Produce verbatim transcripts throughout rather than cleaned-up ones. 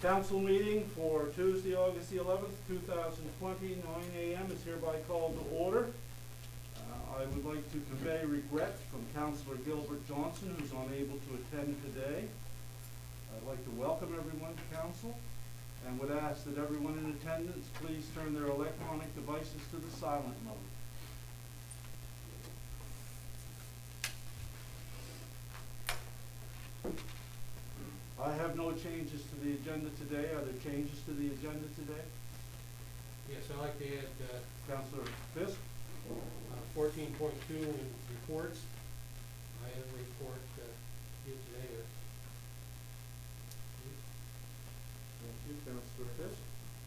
Council meeting for Tuesday, August the eleventh, two thousand twenty, nine A M is hereby called to order. Uh, I would like to convey regret from Councillor Gilbert Johnson, who's unable to attend today. I'd like to welcome everyone to Council and would ask that everyone in attendance please turn their electronic devices to the silent mode. I have no changes to the agenda today. Are there changes to the agenda today? Yes, I'd like to add uh, Councillor Fisk? uh, fourteen point two in reports. I have a report uh, here today. Uh, Thank you, Councillor Fisk.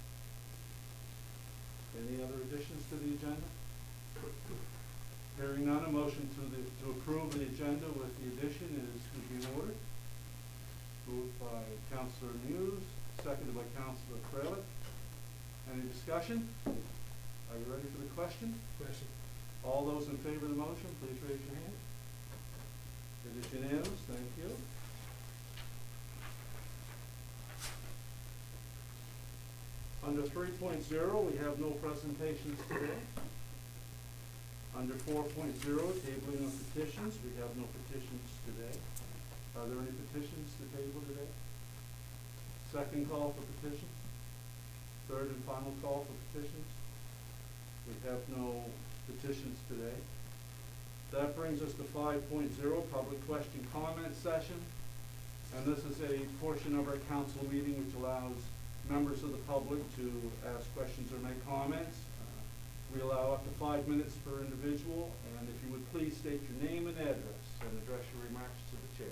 Any other additions to the agenda? Hearing none, a motion to the to approve the agenda with the addition is to be in order. Moved by Councillor Muse, seconded by Councillor Freilich. Any discussion? Are you ready for the question? question. All those in favor of the motion, please raise your hand. It is unanimous. Thank you. Under three point zero, we have no presentations today. Under four point zero, tabling of petitions, we have no petitions today. Are there any petitions to table today? Second call for petitions? Third and final call for petitions? We have no petitions today. That brings us to five point zero, public question comment session. And this is a portion of our council meeting which allows members of the public to ask questions or make comments. Uh, we allow up to five minutes per individual, and if you would please state your name and address and address your remarks to the chair.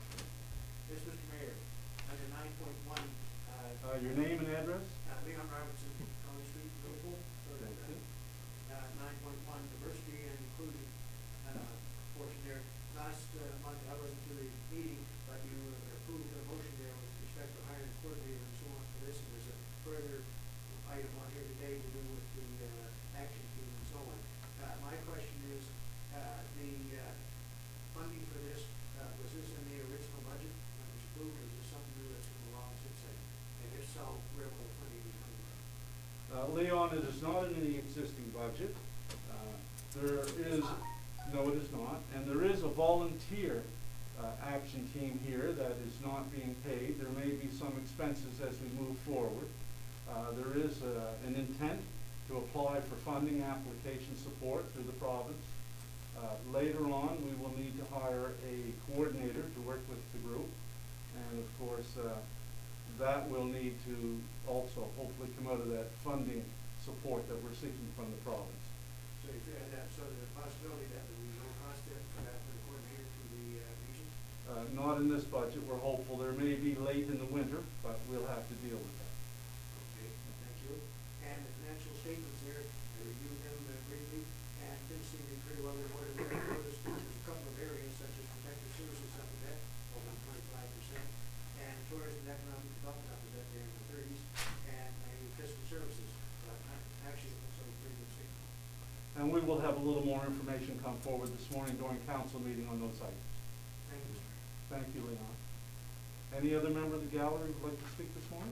Yes, Mister Mayor, under nine point one, uh, Uh, your name and address? uh, Leon Robertson, College Street, Liverpool. Thank you. Uh, nine point one, diversity and inclusion, uh, portion there. Last, uh, month, I wasn't to the meeting, but you approved a motion there with respect to hiring a coordinator and so on for this, and there's a further item on here today to do with the, uh, action team and so on. Uh, my question is, uh, the, uh, funding for this, uh, was this in the original budget? Or is there something new that's come along since then? And if so, where will the funding be coming from? Uh, Leon, it is not in the existing budget. Uh, there is, no, it is not, and there is a volunteer uh, action team here that is not being paid. There may be some expenses as we move forward. Uh, there is uh, an intent to apply for funding application support through the province. Uh, later on, we will need to hire a coordinator to work with the group. And of course, uh, that will need to also hopefully come out of that funding support that we're seeking from the province. So if you had that, so there's a possibility that there will be no cost there for that, for the coordinator to the, uh, region? Uh, not in this budget. We're hopeful there may be late in the winter, but we'll have to deal with that. Okay, thank you. And the financial statements there, I reviewed them uh, briefly, and things seem to be pretty well in order there. I noticed there's a couple of areas such as protective services up to that, over twenty-five percent, and tourism and economic development up to that there in the thirties, and maybe fiscal services, but actually it looks like a pretty good signal. And we will have a little more information come forward this morning during council meeting on those items. Thank you, Mister Mayor. Thank you, Leon. Any other member of the gallery would like to speak this morning?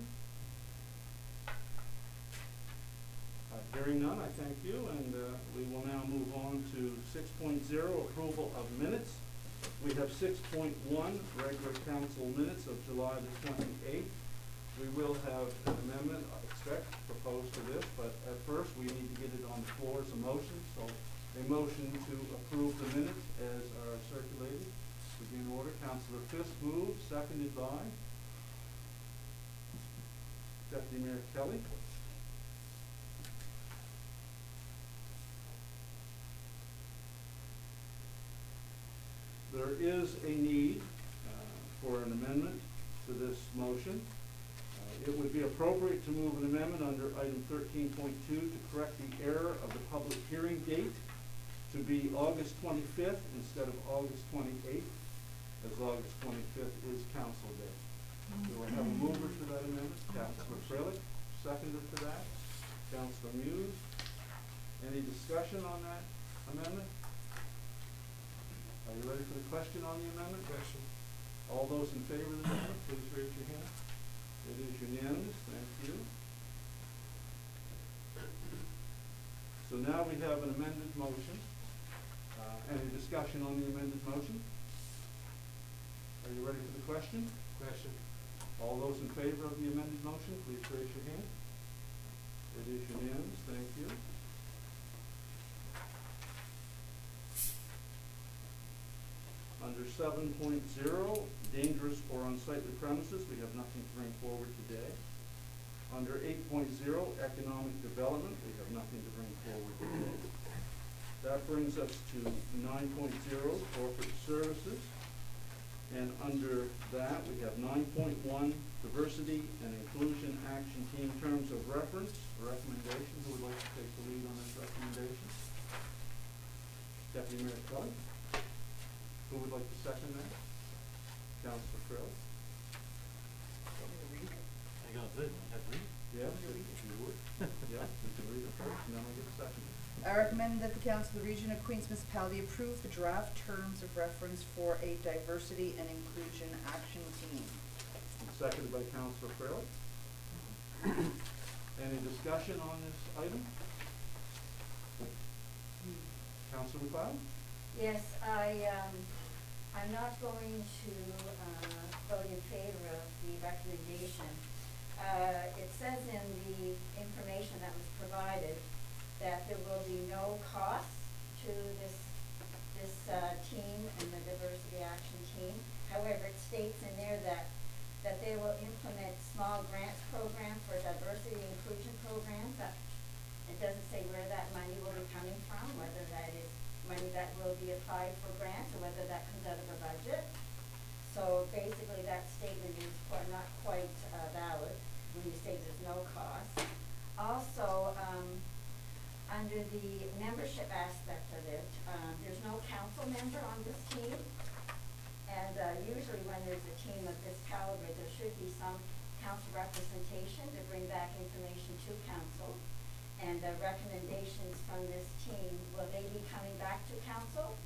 Uh, hearing none, I thank you, and uh, we will now move on to six point zero, approval of minutes. We have six point one, regular council minutes of July the twenty-eighth. We will have an amendment, I expect, proposed to this, but at first we need to get it on the floor as a motion. So a motion to approve the minutes as are circulated would be in order. Councillor Fisk moved, seconded by Deputy Mayor Kelly. There is a need uh, for an amendment to this motion. Uh, it would be appropriate to move an amendment under item thirteen point two to correct the error of the public hearing date to be August twenty-fifth instead of August twenty-eighth, as August twenty-fifth is council day. We will have a mover to that amendment, Councillor Freilich, seconder to that, Councillor Muse. Any discussion on that amendment? Are you ready for the question on the amendment? Question. All those in favor of the amendment, please raise your hand. It is unanimous, thank you. So now we have an amended motion. Uh, any discussion on the amended motion? Are you ready for the question? Question. All those in favor of the amended motion, please raise your hand. It is unanimous, thank you. Under seven point zero, dangerous or unsightly premises, we have nothing to bring forward today. Under eight point zero, economic development, we have nothing to bring forward today. That brings us to nine point zero, corporate services. And under that, we have nine point one, diversity and inclusion action team terms of reference, recommendation. Who would like to take the lead on this recommendation? Deputy Mayor Kelly? Who would like to second that? Councilor Krill? I got good, I have read. Yes, if if you would. Yes, you can read it first, and then we'll get a second. I recommend that the Council of the Region of Queens Municipality approve the draft terms of reference for a diversity and inclusion action team. And seconded by Councilor Krill. Any discussion on this item? Councilor McLeod? Yes, I, um, I'm not going to, uh, vote in favor of the recommendation. Uh, it says in the information that was provided that there will be no cost to this, this, uh, team and the diversity action team. However, it states in there that, that they will implement small grants program for diversity and inclusion programs. That, it doesn't say where that money will be coming from, whether that is money that will be applied for grants or whether that comes out of a budget. So basically that statement is quite, not quite uh, valid when you say there's no cost. Also, um, under the membership aspect of it, um, there's no council member on this team. And uh, usually when there's a team of this caliber, there should be some council representation to bring back information to council. And the recommendations from this team, will they be coming back to council?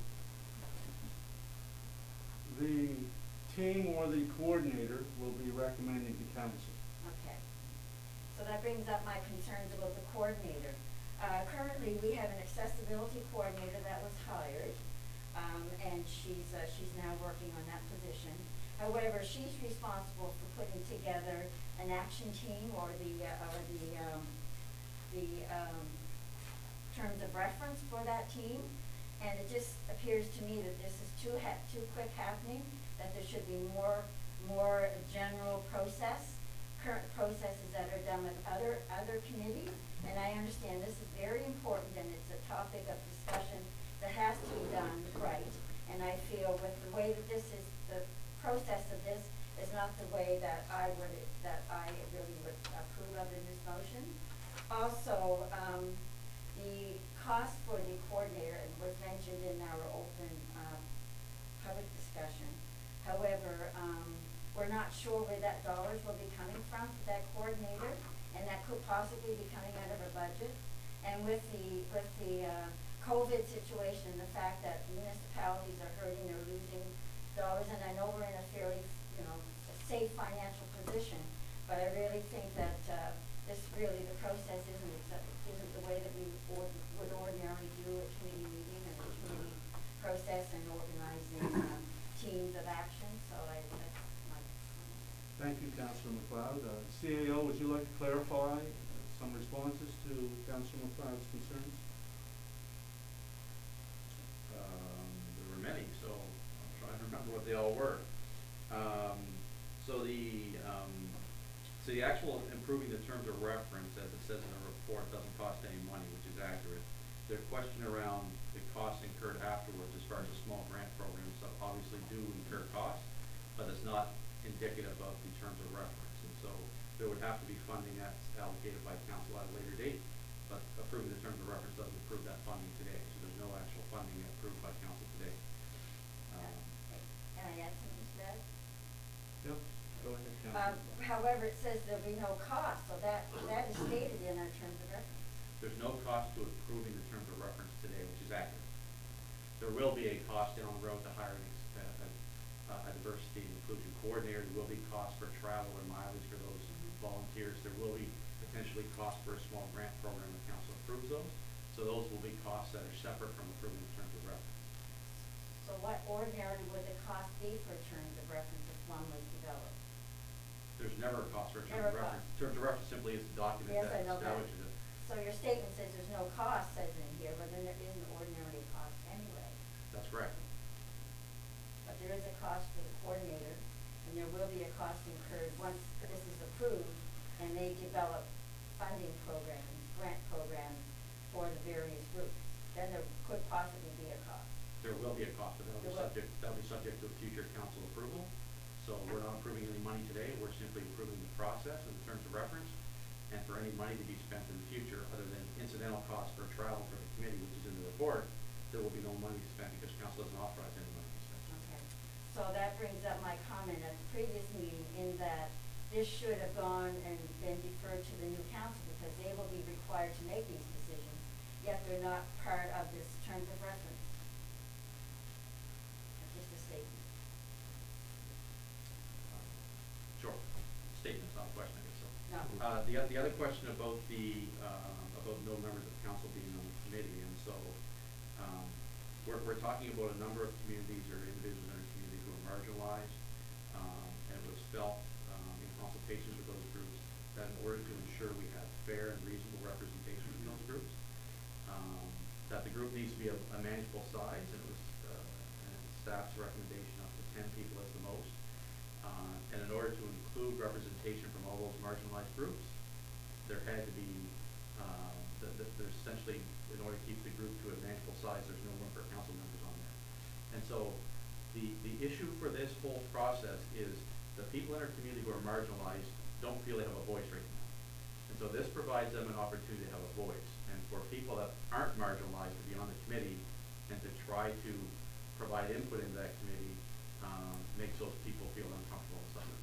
The team or the coordinator will be recommending to council. Okay. So that brings up my concerns about the coordinator. Uh, currently, we have an accessibility coordinator that was hired, um, and she's, uh, she's now working on that position. However, she's responsible for putting together an action team or the, uh, or the, um, the um, terms of reference for that team, and it just appears to me that this is too ha too quick happening, that there should be more more general process, current processes that are done with other other committees, and I understand this is very important and it's a topic of discussion that has to be done right, and I feel with the way that this is, the process of this is not the way that I would, that I really would approve of in this motion. Also, um, the cost for the coordinator was mentioned in our open uh, public discussion. However, um, we're not sure where that dollars will be coming from for that coordinator, and that could possibly be coming out of our budget. And with the with the uh, COVID situation, the fact that municipalities are hurting, they're losing dollars, and I know we're in a fairly, you know, a safe financial position, but I really think that uh, this really, the process isn't accept, isn't the way that we or, would ordinarily do a committee meeting and a committee process and organizing um, teams of action. So I, that's my comment. Thank you, Councilor McLeod. Uh, C A O, would you like to clarify uh, some responses to Councilor McLeod's concerns? Um, there were many, so I'm trying to remember what they all were. Um, so the, um, so the actual improving the terms of reference, as it says in the report, doesn't cost any money, which is accurate. The question around the costs incurred afterwards, as far as the small grant programs, so obviously do incur costs, but it's not indicative of the terms of reference. And so there would have to be funding that's allocated by council at a later date, but approving the terms of reference doesn't approve that funding today. So there's no actual funding approved by council today. Um, Can I add something to that? Yep, go ahead, Um, Councilor. however, it says there'll be no cost, so that, that is stated in our terms of reference. There's no cost to approving the terms of reference today, which is accurate. There will be a cost down the road to hiring a, a, a diversity and inclusion coordinator. There will be costs for travel or mileage for those usually costs for a small grant program if council approves those. So those will be costs that are separate from approving the terms of reference. So what ordinarily would the cost be for terms of reference if one was developed? There's never a cost for a term Never of a reference. cost. Terms of reference simply is the document Yes, that I know that. establishes it. So your statement says there's no cost, says in here, but then there isn't ordinarily a cost anyway. That's correct. But there is a cost for the coordinator, and there will be a cost incurred once this is approved, and they develop funding programs, grant programs for the various groups. Then there could possibly be a cost. There will be a cost, but that'll be There will. subject, that'll be subject to a future council approval. So we're not approving any money today, we're simply approving the process and the terms of reference. And for any money to be spent in the future, other than incidental costs for travel for the committee, which is in the report, there will be no money spent because council doesn't authorize any money to be spent. Okay. So that brings up my comment at the previous meeting in that this should have gone and been deferred to the new council because they will be required to make these decisions, yet they're not part of this terms of reference. That's just a statement. Sure. Statement's not a question, I guess so. No. Uh, the, oth- the other question about the, uh, about no members of council being on the committee, and so, um, we're, we're talking about a number of communities or individuals in our community who are marginalized, um, and it was felt, um, in consultation with those groups, that in order to ensure we have fair and reasonable representation in those groups, um, that the group needs to be a, a manageable size, and it was, uh, and staff's recommendation up to ten people as the most. Uh, and in order to include representation from all those marginalized groups, there had to be, um, the, the, there's essentially, in order to keep the group to a manageable size, there's no room for council members on there. And so, the, the issue for this whole process is the people in our community who are marginalized don't feel they have a voice right now. And so this provides them an opportunity to have a voice. And for people that aren't marginalized to be on the committee and to try to provide input into that committee, um, makes those people feel uncomfortable and stuff.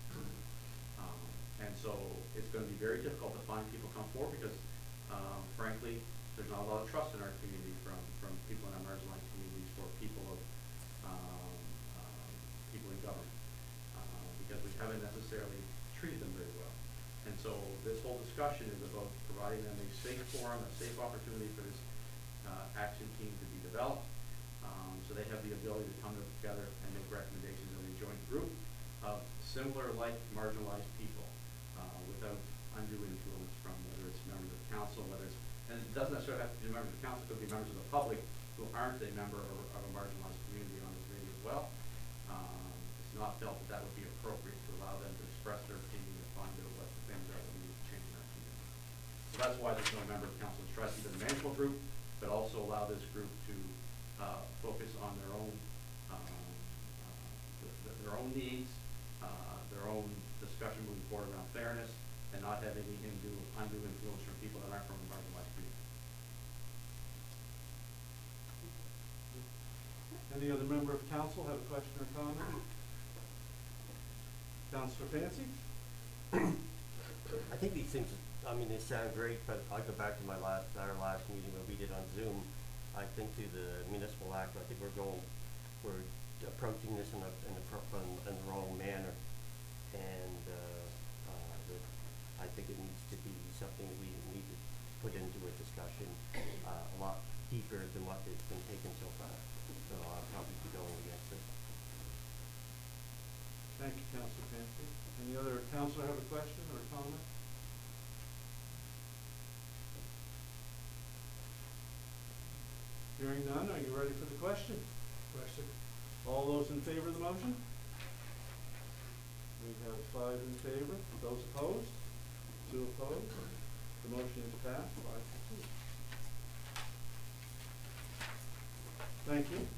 Um, and so it's gonna be very difficult to find people come forward because, um, frankly, there's not a lot of trust in our community from, from people in our marginalized communities for people of, um, um, people in government, uh, because we haven't necessarily treated them very well. And so this whole discussion is about providing them a safe forum, a safe opportunity for this, uh, action team to be developed. Um, so they have the ability to come together and make recommendations as a joint group of similar like marginalized people, uh, without undue influence from whether it's members of council, whether it's, and it doesn't necessarily have to be members of council, it could be members of the public who aren't a member of, of a marginalized community on the committee as well. Um, it's not felt that that would be appropriate to allow them to express their opinion and find out what the things are that we need to change in our community. So that's why there's no member of council. It's tries to be the manageable group, but also allow this group to uh, focus on their own um, uh, th th their own needs, uh, their own discussion moving forward around fairness, and not have any undue, undue influence from people that aren't from the marginalized community. Any other member of council have a question or comment? Councillor Fancy? I think these things, I mean, they sound great, but I go back to my last, our last meeting when we did on Zoom. I think to the municipal act, I think we're going, we're approaching this in a, in a, pro- in, in the wrong manner. And, uh, uh, the, I think it needs to be something that we need to put into a discussion, uh, a lot deeper than what has been taken so far. So I'll probably be going against it. Thank you, Councillor Fancy. Any other councillor have a question or a comment? Hearing none, are you ready for the question? Question? All those in favor of the motion? We have five in favor. Those opposed? Two opposed. The motion is passed, five to two. Thank you.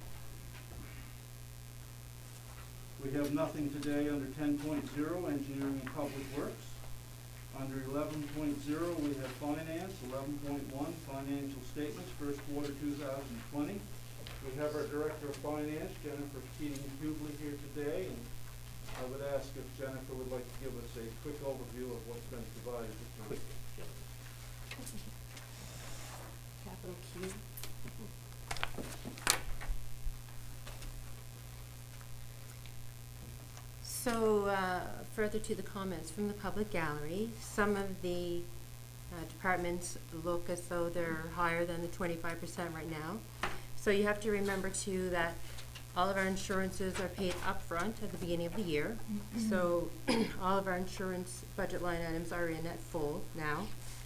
We have nothing today under ten point zero, engineering and public works. Under eleven point zero, we have finance. eleven point one, financial statements, first quarter two thousand twenty. We have our Director of Finance, Jennifer Keating-Hubli, here today, and I would ask if Jennifer would like to give us a quick overview of what's been provided this time. Capital Q. So, uh, further to the comments from the public gallery, some of the uh, departments look as though they're higher than the twenty-five percent right now. So you have to remember too that all of our insurances are paid upfront at the beginning of the year. So all of our insurance budget line items are in at full now.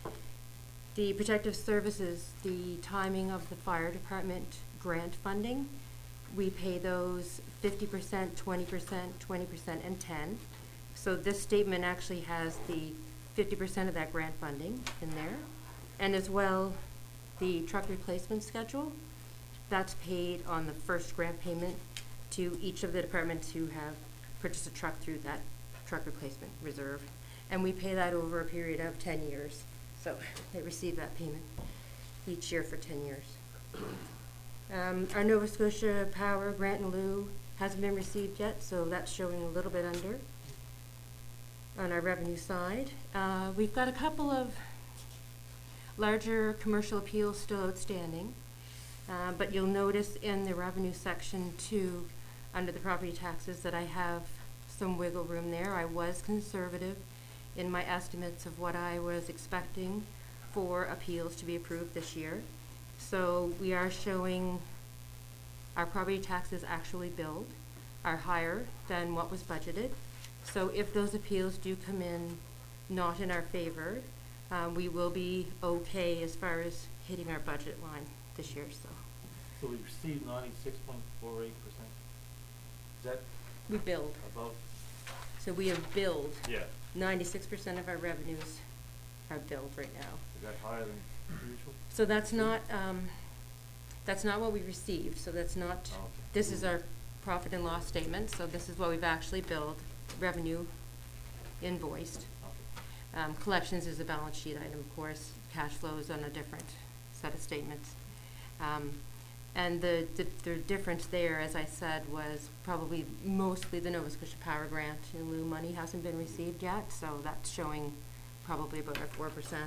The protective services, the timing of the fire department grant funding, we pay those fifty percent, twenty percent, twenty percent, and ten. So this statement actually has the fifty percent of that grant funding in there. And as well, the truck replacement schedule, that's paid on the first grant payment to each of the departments who have purchased a truck through that truck replacement reserve. And we pay that over a period of ten years. So they receive that payment each year for ten years. Um, our Nova Scotia Power grant in lieu hasn't been received yet, so that's showing a little bit under on our revenue side. Uh, we've got a couple of larger commercial appeals still outstanding, uh, but you'll notice in the revenue section too, under the property taxes, that I have some wiggle room there. I was conservative in my estimates of what I was expecting for appeals to be approved this year. So we are showing our property taxes actually billed are higher than what was budgeted. So if those appeals do come in not in our favor, um, we will be okay as far as hitting our budget line this year, so. So we received ninety-six point four eight percent. Is that We billed, above? so we have billed, Yeah. ninety-six percent of our revenues are billed right now. Is that higher than usual? So that's not, um, that's not what we received, so that's not, Oh, okay. this is our profit and loss statement, so this is what we've actually billed, revenue invoiced. Okay. Um, collections is a balance sheet item, of course, cash flows on a different set of statements. Um, and the, the, the difference there, as I said, was probably mostly the Nova Scotia Power grant in lieu money hasn't been received yet, so that's showing probably about our four percent.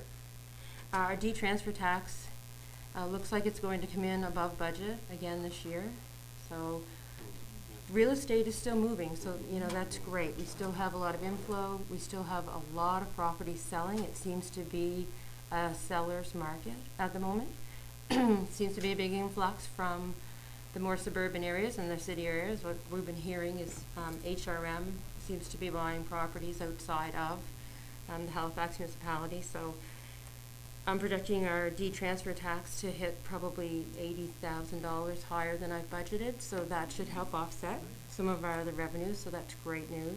Uh, our D-transfer tax, uh, looks like it's going to come in above budget again this year, so real estate is still moving, so, you know, that's great. We still have a lot of inflow. We still have a lot of property selling. It seems to be a seller's market at the moment. Seems to be a big influx from the more suburban areas and the city areas. What we've been hearing is um, H R M seems to be buying properties outside of um, the Halifax municipality. So I'm projecting our D-transfer tax to hit probably eighty thousand dollars higher than I've budgeted, so that should help offset some of our other revenues, so that's great news.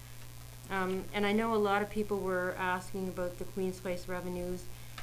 Um, and I know a lot of people were asking about the Queen's Place revenues.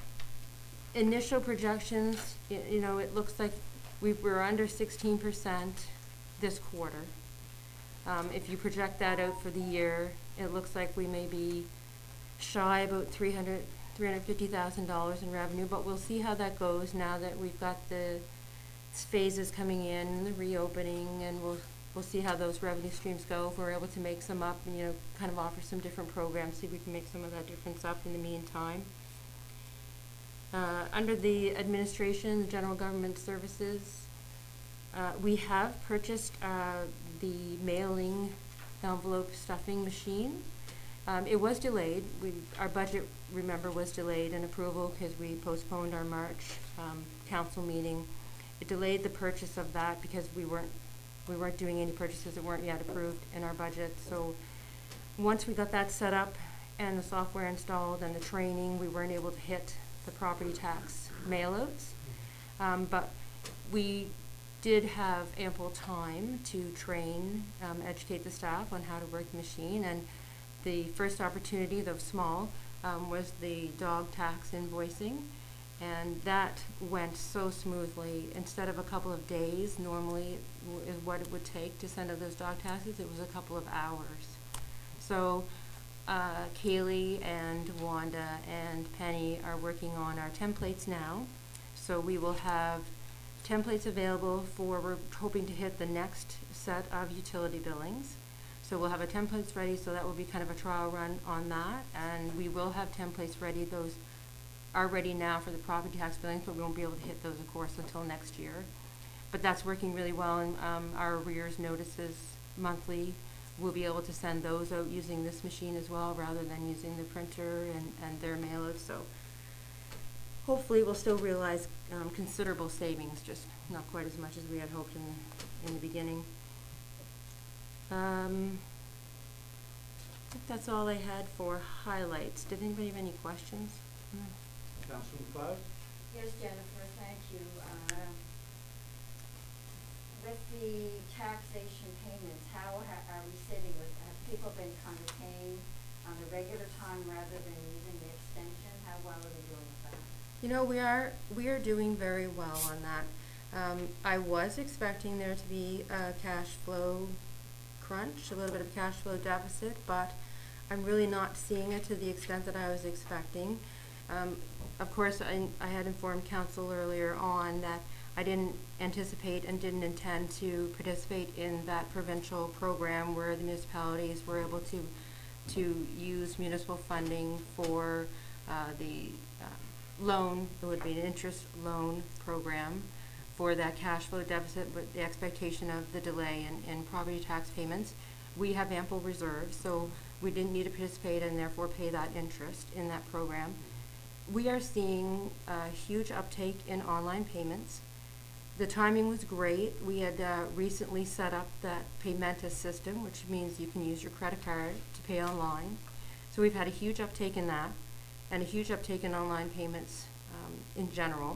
Initial projections, y you know, it looks like we we're under sixteen percent this quarter. Um, if you project that out for the year, it looks like we may be shy about three hundred three hundred fifty thousand dollars in revenue, but we'll see how that goes now that we've got the phases coming in and the reopening, and we'll we'll see how those revenue streams go. If we're able to make some up and, you know, kind of offer some different programs, see if we can make some of that difference up in the meantime. Uh, under the administration, general government services, uh, we have purchased uh, the mailing envelope stuffing machine. Um, it was delayed. We, our budget, remember, was delayed in approval because we postponed our March um, council meeting. It delayed the purchase of that because we weren't we weren't doing any purchases that weren't yet approved in our budget. So once we got that set up and the software installed and the training, we weren't able to hit the property tax mailouts. Um, but we did have ample time to train, um, educate the staff on how to work the machine, and the first opportunity, though small, um, was the dog tax invoicing, and that went so smoothly. Instead of a couple of days, normally w is what it would take to send out those dog taxes, it was a couple of hours. So uh, Kaylee and Wanda and Penny are working on our templates now, so we will have templates available for, we're hoping to hit the next set of utility billings. So we'll have our templates ready, so that will be kind of a trial run on that, and we will have templates ready. Those are ready now for the property tax billings, but we won't be able to hit those, of course, until next year. But that's working really well, and um, our arrears notices monthly, we'll be able to send those out using this machine as well, rather than using the printer and, and their mailouts. So hopefully we'll still realize um, considerable savings, just not quite as much as we had hoped in, in the beginning. Um, I think that's all I had for highlights. Did anybody have any questions? Mm. Councilman Cloud? Yes, Jennifer, thank you. Uh, With the taxation payments, how ha- are we sitting with, have people been kind of paying on the regular time rather than using the extension? How well are we doing with that? You know, we are, we are doing very well on that. Um, I was expecting there to be a cash flow crunch, a little bit of cash flow deficit, but I'm really not seeing it to the extent that I was expecting. Um, of course, I, I had informed council earlier on that I didn't anticipate and didn't intend to participate in that provincial program where the municipalities were able to to use municipal funding for uh, the uh, loan. It would be an interest loan program for that cash flow deficit, but the expectation of the delay in, in property tax payments. We have ample reserves, so we didn't need to participate and therefore pay that interest in that program. We are seeing a huge uptake in online payments. The timing was great. We had uh, recently set up that Paymenta system, which means you can use your credit card to pay online. So we've had a huge uptake in that, and a huge uptake in online payments um, in general.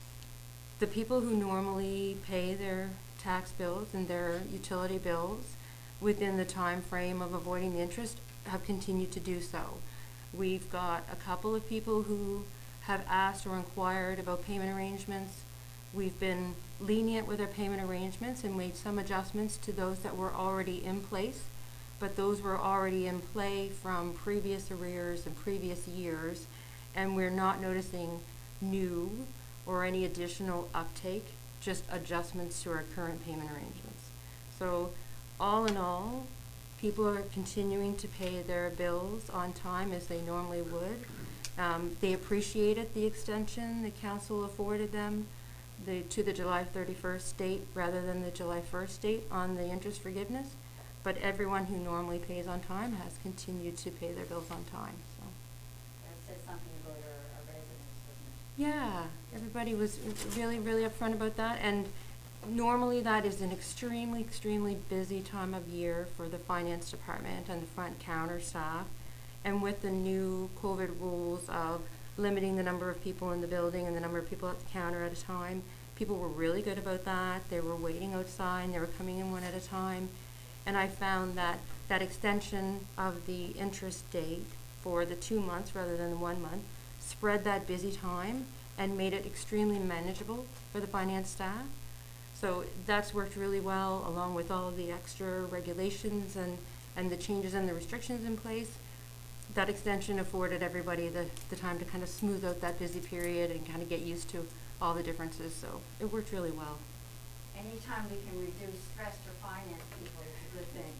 The people who normally pay their tax bills and their utility bills within the time frame of avoiding the interest have continued to do so. We've got a couple of people who have asked or inquired about payment arrangements. We've been lenient with our payment arrangements and made some adjustments to those that were already in place, but those were already in play from previous arrears and previous years, and we're not noticing new or any additional uptake, just adjustments to our current payment arrangements. So all in all, people are continuing to pay their bills on time as they normally would. Um, they appreciated the extension the council afforded them the, to the July thirty-first date rather than the July first date on the interest forgiveness, but everyone who normally pays on time has continued to pay their bills on time. So. That said something about our, our residents, doesn't it? Yeah, everybody was really, really upfront about that, and normally that is an extremely, extremely busy time of year for the finance department and the front counter staff. And with the new COVID rules of limiting the number of people in the building and the number of people at the counter at a time, people were really good about that. They were waiting outside, they were coming in one at a time. And I found that that extension of the interest date for the two months rather than the one month spread that busy time and made it extremely manageable for the finance staff. So that's worked really well, along with all of the extra regulations and, and the changes and the restrictions in place. That extension afforded everybody the, the time to kind of smooth out that busy period and kind of get used to all the differences. So it worked really well. Anytime we can reduce stress for finance people, it's a good thing.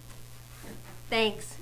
Thanks.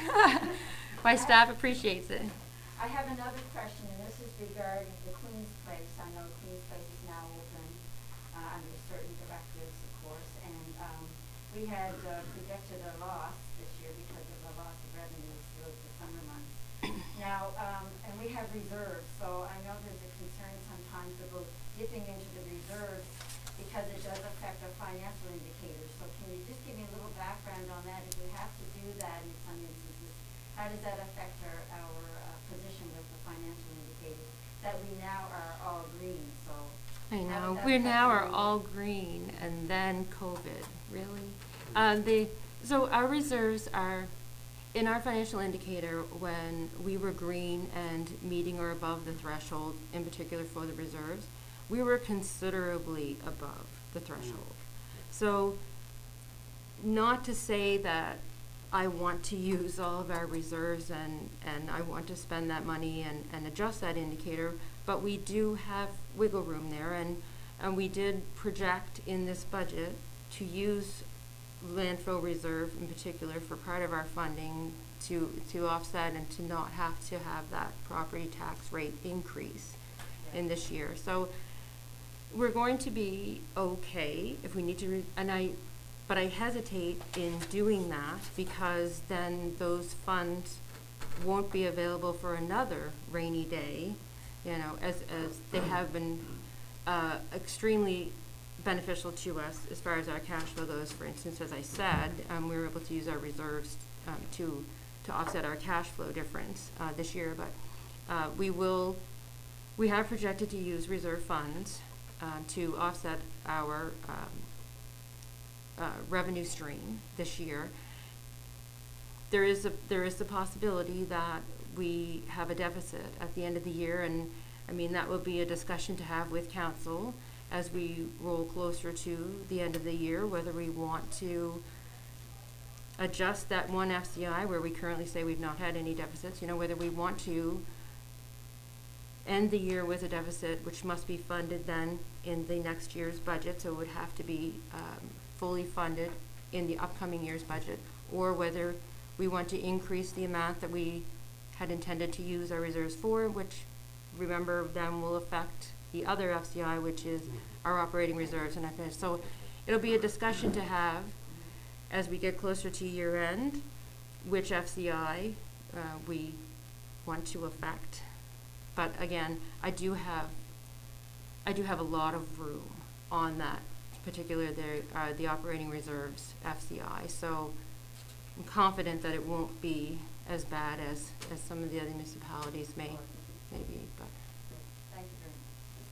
My staff appreciates it. I have another question, and this is regarding the Queen's Place. I know Queen's Place is now open uh, under certain directives, of course, and um, we had uh, projected a loss this year because of the loss of revenue throughout the summer months. Now, um, and we have reserves, so I know there's a concern sometimes about dipping into the reserves because it does affect our financial indicators. So can you just give me a little background on that? If we have to do that in some instances, how does that affect our, our uh, position with the financial indicators that we now are all green? So I how know, does that we affect now are our- all green and then COVID, really? Uh, the, so our reserves are, in our financial indicator, when we were green and meeting or above the threshold, in particular for the reserves, we were considerably above the threshold. So not to say that I want to use all of our reserves and, and I want to spend that money and, and adjust that indicator, but we do have wiggle room there, and, and we did project in this budget to use landfill reserve in particular for part of our funding to, to offset and to not have to have that property tax rate increase in this year. So we're going to be okay if we need to, re and I, but I hesitate in doing that because then those funds won't be available for another rainy day you know, as, as they have been, uh, extremely beneficial to us as far as our cash flow goes. For instance, as I said, um, we were able to use our reserves, um, to, to offset our cash flow difference, uh, this year, but, uh, we will, we have projected to use reserve funds, um, to offset our, um, uh, revenue stream this year. There is a, there is the possibility that we have a deficit at the end of the year, and, I mean, that will be a discussion to have with council as we roll closer to the end of the year, whether we want to adjust that one F C I where we currently say we've not had any deficits, you know, whether we want to end the year with a deficit, which must be funded then in the next year's budget, so it would have to be, um, fully funded in the upcoming year's budget, or whether we want to increase the amount that we had intended to use our reserves for, which, remember, then will affect the other F C I, which is our operating reserves and everything. So it'll be a discussion to have as we get closer to year end, which F C I uh, we want to affect. But again, I do have, I do have a lot of room on that particular, the, uh, the operating reserves F C I. So I'm confident that it won't be as bad as, as some of the other municipalities may, may be, but. Thank you very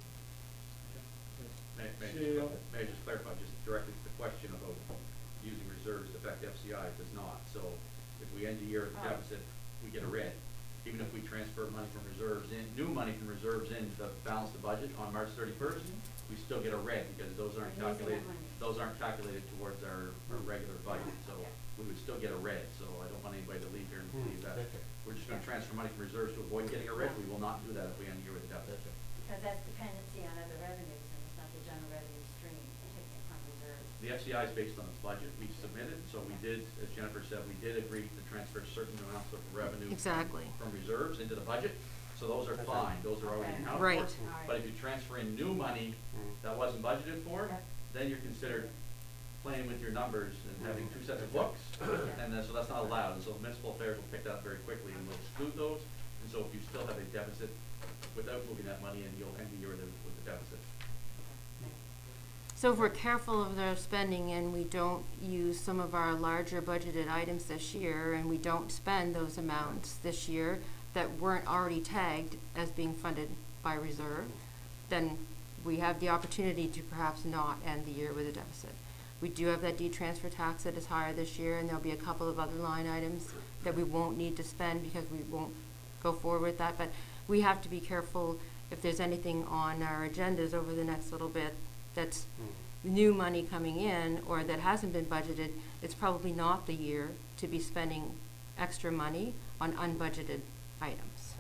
much. May, may, I See, just, uh, may I just clarify, just directly to the question about using reserves to affect F C I, it does not. So if we end the year at a Oh. deficit, we get a red. Even if we transfer money from reserves in, new money from reserves in to balance the budget on March thirty-first, we still get a red because those aren't We're using that calculated, money. those aren't calculated towards our, our regular budget. So we would still get a red. So I don't want anybody to leave here and believe that That's it. we're just gonna transfer money from reserves to avoid getting a red. We will not do that if we end the year with a deficit. That's it. Because that's dependency on other revenues, and it's not the general revenue stream, taking it from reserves. The F C I is based on its budget. We submitted, so we did, as Jennifer said, we did agree to transfer certain amounts of revenue Exactly. from reserves into the budget. So those are That's right. fine, those are already Okay. accounted for. Right. All But right. if you transfer in new money Mm. that wasn't budgeted for, Yep. then you're considered playing with your numbers and having two sets of Yeah. books. And then, so that's not allowed. And so municipal affairs will pick that up very quickly and will exclude those. And so if you still have a deficit, without moving that money in, you'll end the year with a, with a deficit. So if we're careful of our spending and we don't use some of our larger budgeted items this year, and we don't spend those amounts this year that weren't already tagged as being funded by reserve, then we have the opportunity to perhaps not end the year with a deficit. We do have that D-transfer tax that is higher this year, and there'll be a couple of other line items that we won't need to spend because we won't go forward with that. But we have to be careful if there's anything on our agendas over the next little bit that's new money coming in or that hasn't been budgeted. It's probably not the year to be spending extra money on unbudgeted items.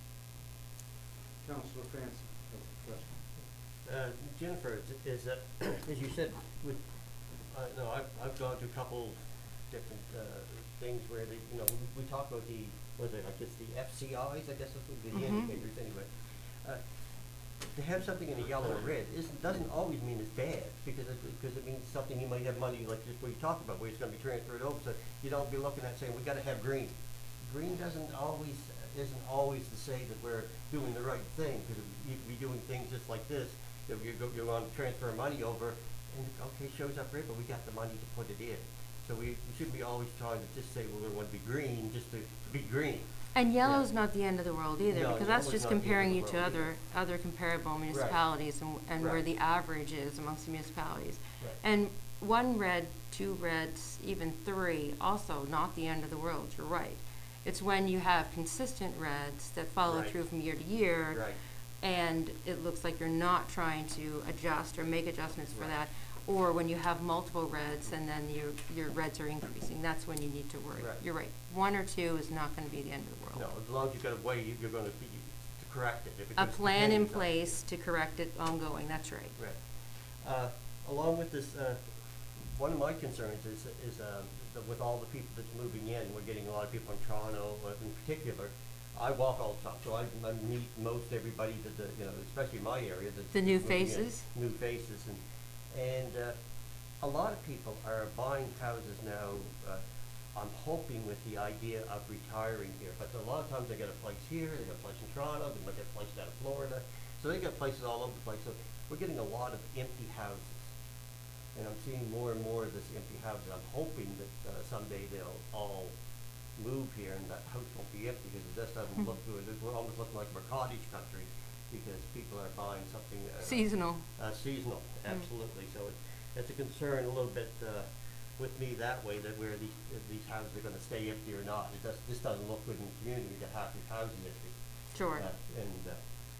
Councillor Francis has a question. Uh, Jennifer, is, is that, as you said, with, uh, no, I've, I've gone to a couple different, uh, things where they, you know, we, we talk about the, what is it, I guess the F C Is, I guess that's what the Mhm. indicators anyway. Uh, to have something in a yellow or red isn't, doesn't always mean it's bad, because it, because it means something you might have money, like just what you talked about, where it's gonna be transferred over, so you don't be looking at saying, we gotta have green. Green doesn't always, isn't always to say that we're doing the right thing, because you could be doing things just like this, if you go, you're on transfer money over, and okay, shows up red, but we got the money to put it in. So we, we shouldn't be always trying to just say, well, we want to be green, just to be green. And yellow's Yeah. not the end of the world either, No, because that's yellow's just not the end of comparing the you to world other, other comparable municipalities and, and where Right. the average is amongst the municipalities. Right. And one red, two reds, even three, also not the end of the world, you're right. It's when you have consistent reds that follow Right. through from year to year, Right. and it looks like you're not trying to adjust or make adjustments for Right. that. Or when you have multiple reds and then your, your reds are increasing, that's when you need to worry. Right. You're right, one or two is not gonna be the end of the world. No, as long as you've got a way, you- you're gonna be, to correct it. If it A goes plan in depending on- place to correct it ongoing, that's right. Right. Uh, along with this, uh, one of my concerns is, is, uh, the- with all the people that's moving in, we're getting a lot of people in Toronto, uh, in particular. I walk all the time, so I, I meet most everybody that, the, you know, especially in my area, that's The new moving in. faces? New faces, and, and, uh, a lot of people are buying houses now, uh, I'm hoping with the idea of retiring here, but a lot of times they get a place here, they get a place in Toronto, they might get a place down in Florida, so they get places all over the place, so we're getting a lot of empty houses. And I'm seeing more and more of this empty houses. I'm hoping that uh, someday they'll all move here and that house won't be empty, because it just doesn't look good. We're almost looking like we're cottage country, because people are buying something uh, Seasonal. uh, seasonal, absolutely. So it, it's a concern a little bit uh, with me that way, that where these uh, these houses are going to stay empty or not. It just this doesn't look good in the community. We got half these houses empty. Sure. Uh, and uh,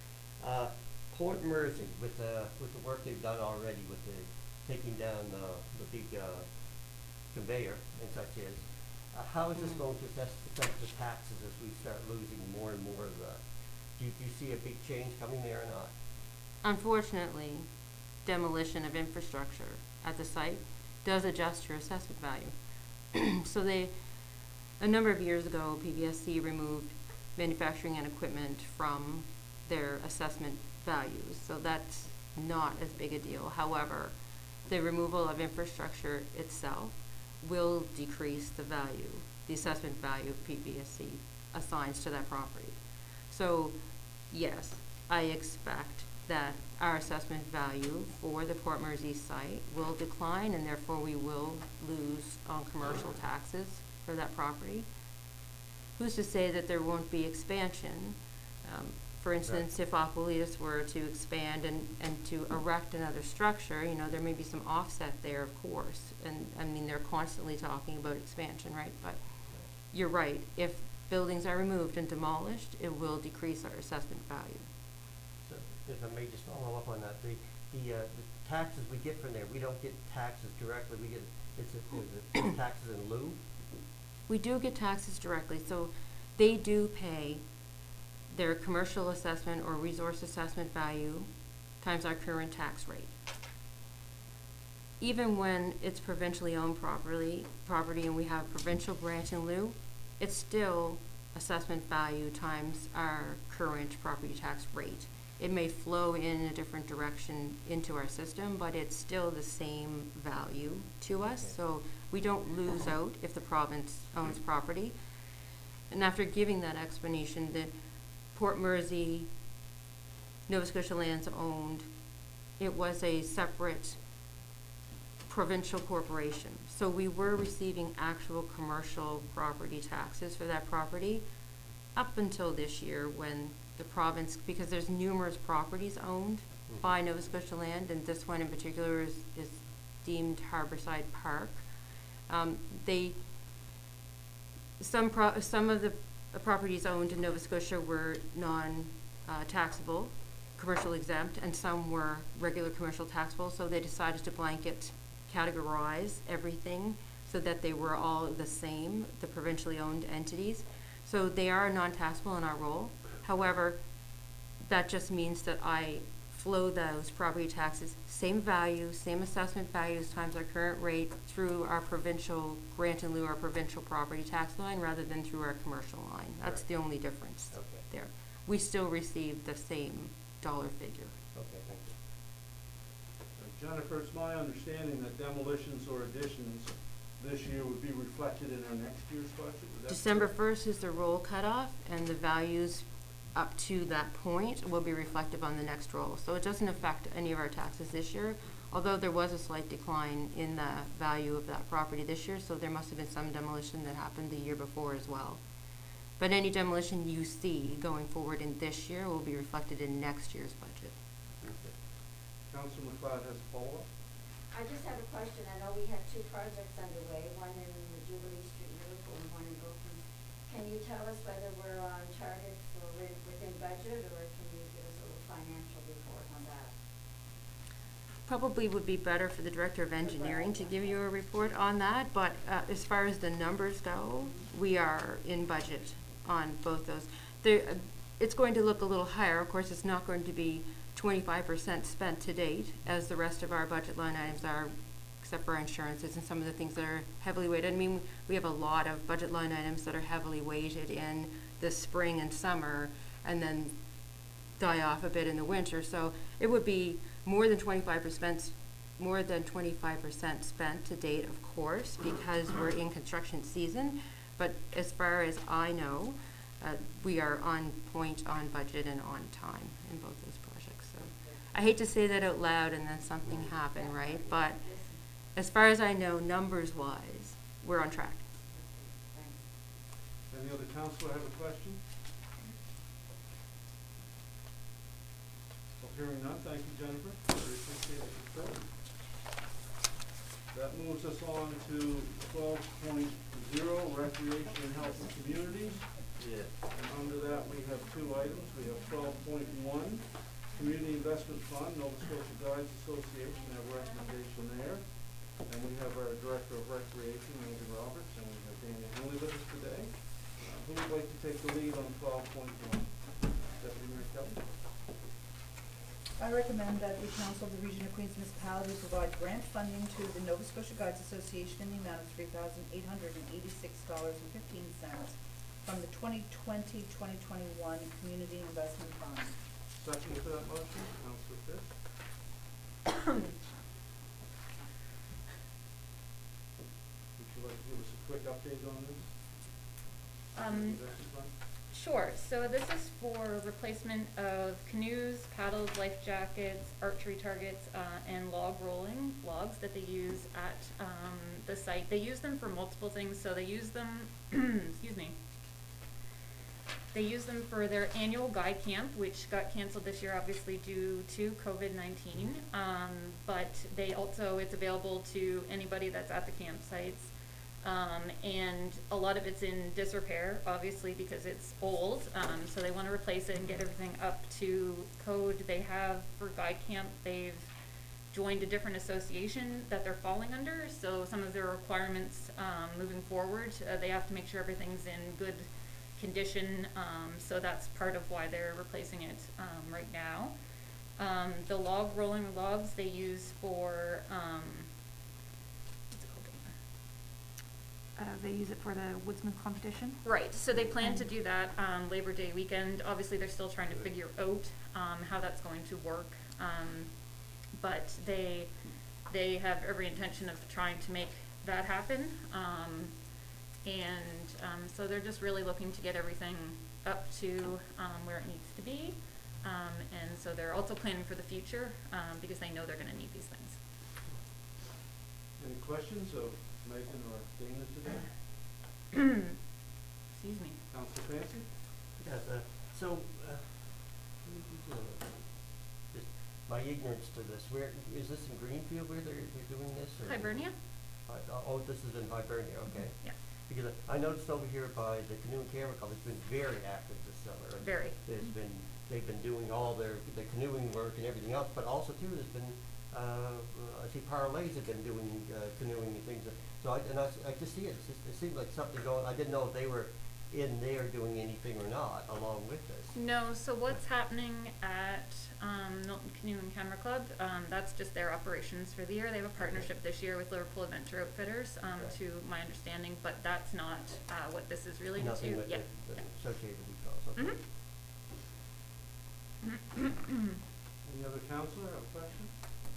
uh, Port Mersey, with the with the work they've done already, with the taking down the the big uh, conveyor and such as, uh, how is this Mm. going to affect, affect the taxes as we start losing more and more of the? Do you, do you see a big change coming there or not? Unfortunately, demolition of infrastructure at the site does adjust your assessment value. So they, a number of years ago, P B S C removed manufacturing and equipment from their assessment values, so that's not as big a deal. However, the removal of infrastructure itself will decrease the value, the assessment value of P B S C assigns to that property. So, yes, I expect that our assessment value for the Port Mersey site will decline, and therefore we will lose on commercial taxes for that property. Who's to say that there won't be expansion? Um, for instance, if Aqualitas were to expand and, and to erect another structure, you know, there may be some offset there, of course. And, I mean, they're constantly talking about expansion, right? But you're right, if buildings are removed and demolished, it will decrease our assessment value. So if I may just follow up on that, the, the, uh, the taxes we get from there, we don't get taxes directly, we get, it's, a, it's a taxes in lieu? We do get taxes directly, so they do pay their commercial assessment or resource assessment value times our current tax rate. Even when it's provincially owned property, property and we have provincial grant in lieu, it's still assessment value times our current property tax rate. It may flow in a different direction into our system, but it's still the same value to us. Okay. So we don't lose out if the province owns property. And after giving that explanation, the Port Mersey, Nova Scotia Lands owned, it was a separate provincial corporation. So we were receiving actual commercial property taxes for that property up until this year, when the province, because there's numerous properties owned Mm-hmm. by Nova Scotia Land, and this one in particular is, is deemed Harborside Park. Um, they, some pro, some of the uh, properties owned in Nova Scotia were non, uh, taxable, commercial exempt, and some were regular commercial taxable, so they decided to blanket categorize everything so that they were all the same, the provincially owned entities. So they are non-taxable in our role. However, that just means that I flow those property taxes, same value, same assessment values times our current rate, through our provincial grant in lieu, our provincial property tax line, rather than through our commercial line. That's Right. the only difference Okay. there. We still receive the same dollar figure. Okay, thank you. Uh, Jennifer, it's my understanding that demolitions or additions this year would be reflected in our next year's budget. Is that December correct? first is the roll cutoff, and the values up to that point will be reflective on the next roll. So it doesn't affect any of our taxes this year, although there was a slight decline in the value of that property this year, so there must have been some demolition that happened the year before as well. But any demolition you see going forward in this year will be reflected in next year's budget. Okay. Councilor McLeod has a follow-up. I just have a question. I know we have two projects underway, one in the Jubilee Street, Liverpool, and one in Oakland. Can you tell us whether we're on target for wi- within budget, or can you give us a little financial report on that? Probably would be better for the Director of Engineering to give you a report on that, but uh, as far as the numbers go, we are in budget on both those. There, uh, it's going to look a little higher. Of course, it's not going to be twenty-five percent spent to date, as the rest of our budget line items are, except for our insurances and some of the things that are heavily weighted. I mean, we have a lot of budget line items that are heavily weighted in the spring and summer, and then die off a bit in the winter. So it would be more than twenty-five percent more than twenty-five percent spent to date, of course, because we're in construction season. But as far as I know, uh, we are on point, on budget, and on time in both those projects. So I hate to say that out loud and then something happen, right? But as far as I know, numbers-wise, we're on track. Any other counselor have a question? Well, hearing none, thank you, Jennifer. Very appreciate the report. That moves us on to twelve point zero, recreation and health and communities. Yeah. And under that, we have two items. We have twelve point one, Community Investment Fund, Nova Scotia Guides Association, we have a recommendation there. And we have our Director of Recreation, Megan Roberts, and we have Daniel Henley with us today. Uh, who would like to take the lead on twelve point one? Deputy Mayor Kelly? I recommend that the Council of the Region of Queens Municipality provide grant funding to the Nova Scotia Guides Association in the amount of three thousand eight hundred and eighty-six dollars and fifteen cents from the twenty twenty to twenty twenty-one Community Investment Fund. Second to that motion, Councilor Fish. Would you like to give us a quick update on this? Um, Investment fund? Sure. So this is for replacement of canoes, paddles, life jackets, archery targets, uh, and log rolling logs that they use at um, the site. They use them for multiple things. So they use them, excuse me, they use them for their annual guide camp, which got canceled this year, obviously due to COVID nineteen. Um, but they also, it's available to anybody that's at the campsites. Um, and a lot of it's in disrepair, obviously, because it's old. Um, so they want to replace it and get everything up to code. They have, for guide camp, they've joined a different association that they're falling under. So some of their requirements um, moving forward, uh, they have to make sure everything's in good condition. Um, so that's part of why they're replacing it um, right now. Um, the log rolling logs they use for um, Uh, they use it for the woodsman competition? right, so they plan to do that um, Labor Day weekend. Obviously, they're still trying to figure out um, how that's going to work. Um, but they they have every intention of trying to make that happen. Um, and um, so they're just really looking to get everything up to um, where it needs to be. Um, and so they're also planning for the future um, because they know they're going to need these things. Any questions of Megan or Dana today? Excuse me. Councilor Fancy? Yes, uh, so, uh, just my ignorance to this, where, is this in Greenfield where they're, they're doing this, or? Hibernia? Uh, oh, this is in Hibernia, okay. Yeah. Because I noticed over here by the Canoe and Camera Club, it's been very active this summer. Very. There's been, they've been doing all their, the canoeing work and everything else, but also too, there's been, uh, I see parlays have been doing, uh, canoeing and things. So I, and I, s- I just see it, it's just, it seemed like something going, I didn't know if they were in there doing anything or not along with this. No, so what's happening at um, Milton Canoe and Camera Club, um, that's just their operations for the year. They have a partnership this year with Liverpool Adventure Outfitters, um, Okay. to my understanding, but that's not uh, what this is related Nothing to. that, Yeah. that, that associated with those, okay. Mhm. Any other counselor have a question?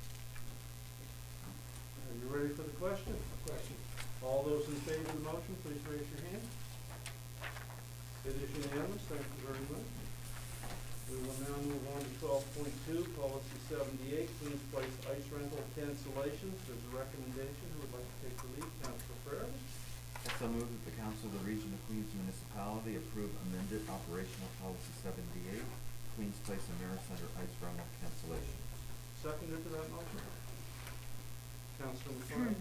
Are you ready for the question? Question. All those in favor of the motion, please raise your hand. It is unanimous, thank you very much. We will now move on to twelve point two, policy seventy-eight, Queen's Place ice rental cancellations. There's a recommendation. Who would like to take the lead? Councilor Ferris? I so move that the Council of the Region of Queens Municipality approve amended operational policy seventy-eight, Queens Place Americenter ice rental cancellation. Seconder to that motion? Councilor McFarland?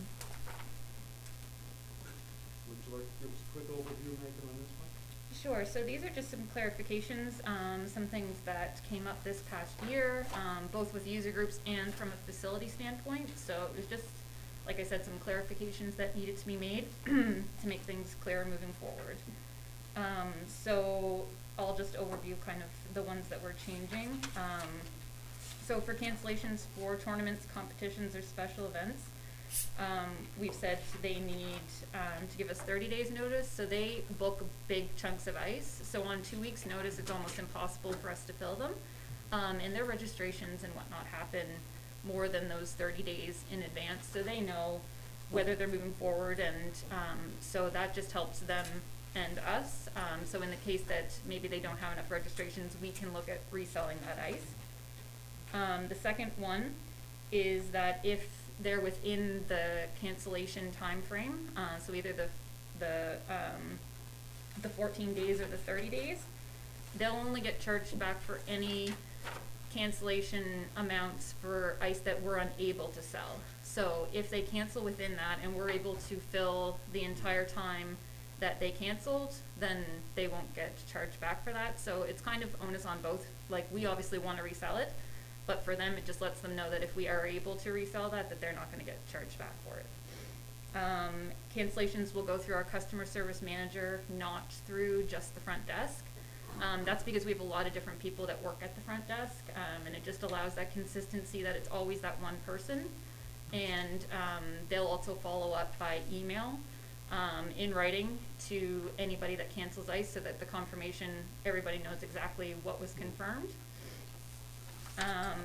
Would you like to give us a quick overview, Megan, on this one? Sure, so these are just some clarifications, um, some things that came up this past year, um, both with user groups and from a facility standpoint. So it was just, like I said, some clarifications that needed to be made to make things clearer moving forward. Um, so I'll just overview kind of the ones that we're changing. Um, so for cancellations for tournaments, competitions, or special events, Um, we've said they need um, to give us thirty days notice, so they book big chunks of ice. So on two weeks' notice, it's almost impossible for us to fill them. Um, and their registrations and whatnot happen more than those thirty days in advance, so they know whether they're moving forward, and, um, so that just helps them and us. Um, so in the case that maybe they don't have enough registrations, we can look at reselling that ice. Um, the second one is that if they're within the cancellation time frame, uh, so either the, the, um, the fourteen days or the thirty days, they'll only get charged back for any cancellation amounts for ice that we're unable to sell. So if they cancel within that and we're able to fill the entire time that they canceled, then they won't get charged back for that. So it's kind of onus on both. Like, we obviously want to resell it, but for them, it just lets them know that if we are able to resell that, that they're not going to get charged back for it. Um, cancellations will go through our customer service manager, not through just the front desk. Um, that's because we have a lot of different people that work at the front desk, um, and it just allows that consistency that it's always that one person. And um, they'll also follow up by email um, in writing to anybody that cancels ice, so that the confirmation, everybody knows exactly what was confirmed. Um,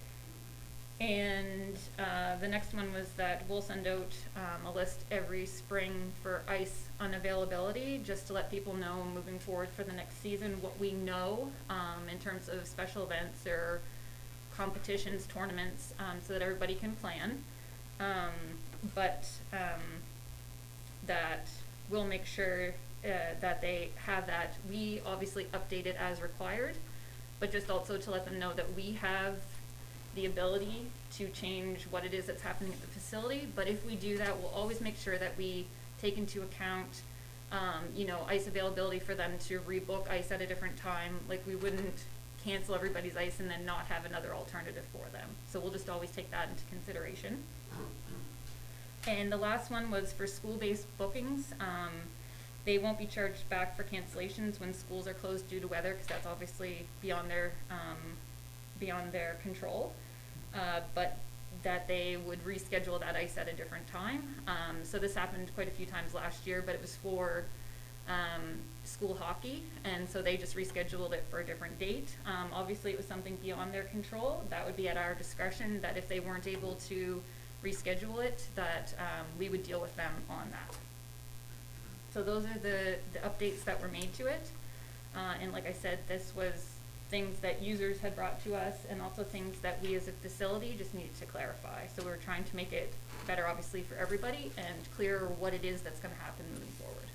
and uh, the next one was that we'll send out um, a list every spring for ice unavailability, just to let people know moving forward for the next season what we know um, in terms of special events or competitions, tournaments, um, so that everybody can plan. Um, but um, that we'll make sure uh, that they have that. We obviously update it as required, but just also to let them know that we have the ability to change what it is that's happening at the facility. But if we do that, we'll always make sure that we take into account, um, you know, ice availability for them to rebook ice at a different time. Like, we wouldn't cancel everybody's ice and then not have another alternative for them. So we'll just always take that into consideration. And the last one was for school-based bookings. Um, they won't be charged back for cancellations when schools are closed due to weather, because that's obviously beyond their um, beyond their control. Uh, but that they would reschedule that ice at a different time. Um, so this happened quite a few times last year, but it was for um, school hockey, and so they just rescheduled it for a different date. Um, obviously, it was something beyond their control. That would be at our discretion, that if they weren't able to reschedule it, that um, we would deal with them on that. So those are the, the updates that were made to it. Uh, and like I said, this was things that users had brought to us, and also things that we as a facility just needed to clarify. So we were trying to make it better, obviously, for everybody, and clearer what it is that's going to happen moving forward.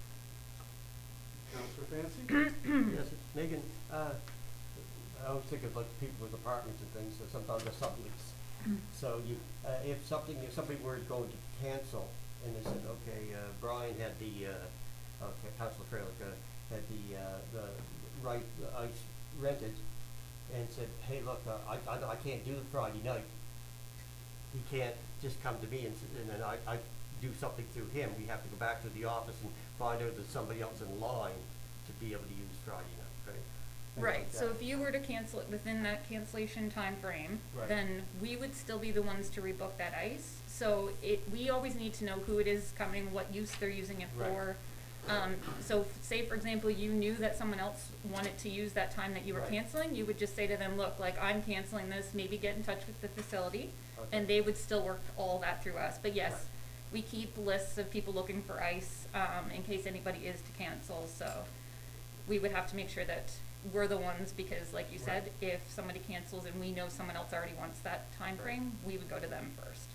Councilor Fancy? Yes, Megan, uh, I always think of like people with apartments and things, so sometimes there's sublease. So you, uh, if something, if somebody were going to cancel, and they said, okay, uh, Brian had the, uh, okay, Councilor Freilich, uh, had the, uh, the right, the ice rented, and said, hey, look, uh, I, I, I can't do it Friday night. He can't just come to me and, s- and then I, I do something through him. We have to go back to the office and find out there's somebody else in line to be able to use Friday night, right? Things Right, like so that. if you were to cancel it within that cancellation time frame, Right. then we would still be the ones to rebook that ice. So it, we always need to know who it is coming, what use they're using it Right. for. Um, so f- say, for example, you knew that someone else wanted to use that time that you were Right. canceling, you would just say to them, look, like, I'm canceling this, maybe get in touch with the facility, Okay. and they would still work all that through us. But yes, Right. we keep lists of people looking for ice, um, in case anybody is to cancel, so we would have to make sure that we're the ones, because like you said, Right. if somebody cancels and we know someone else already wants that time Right. frame, we would go to them first.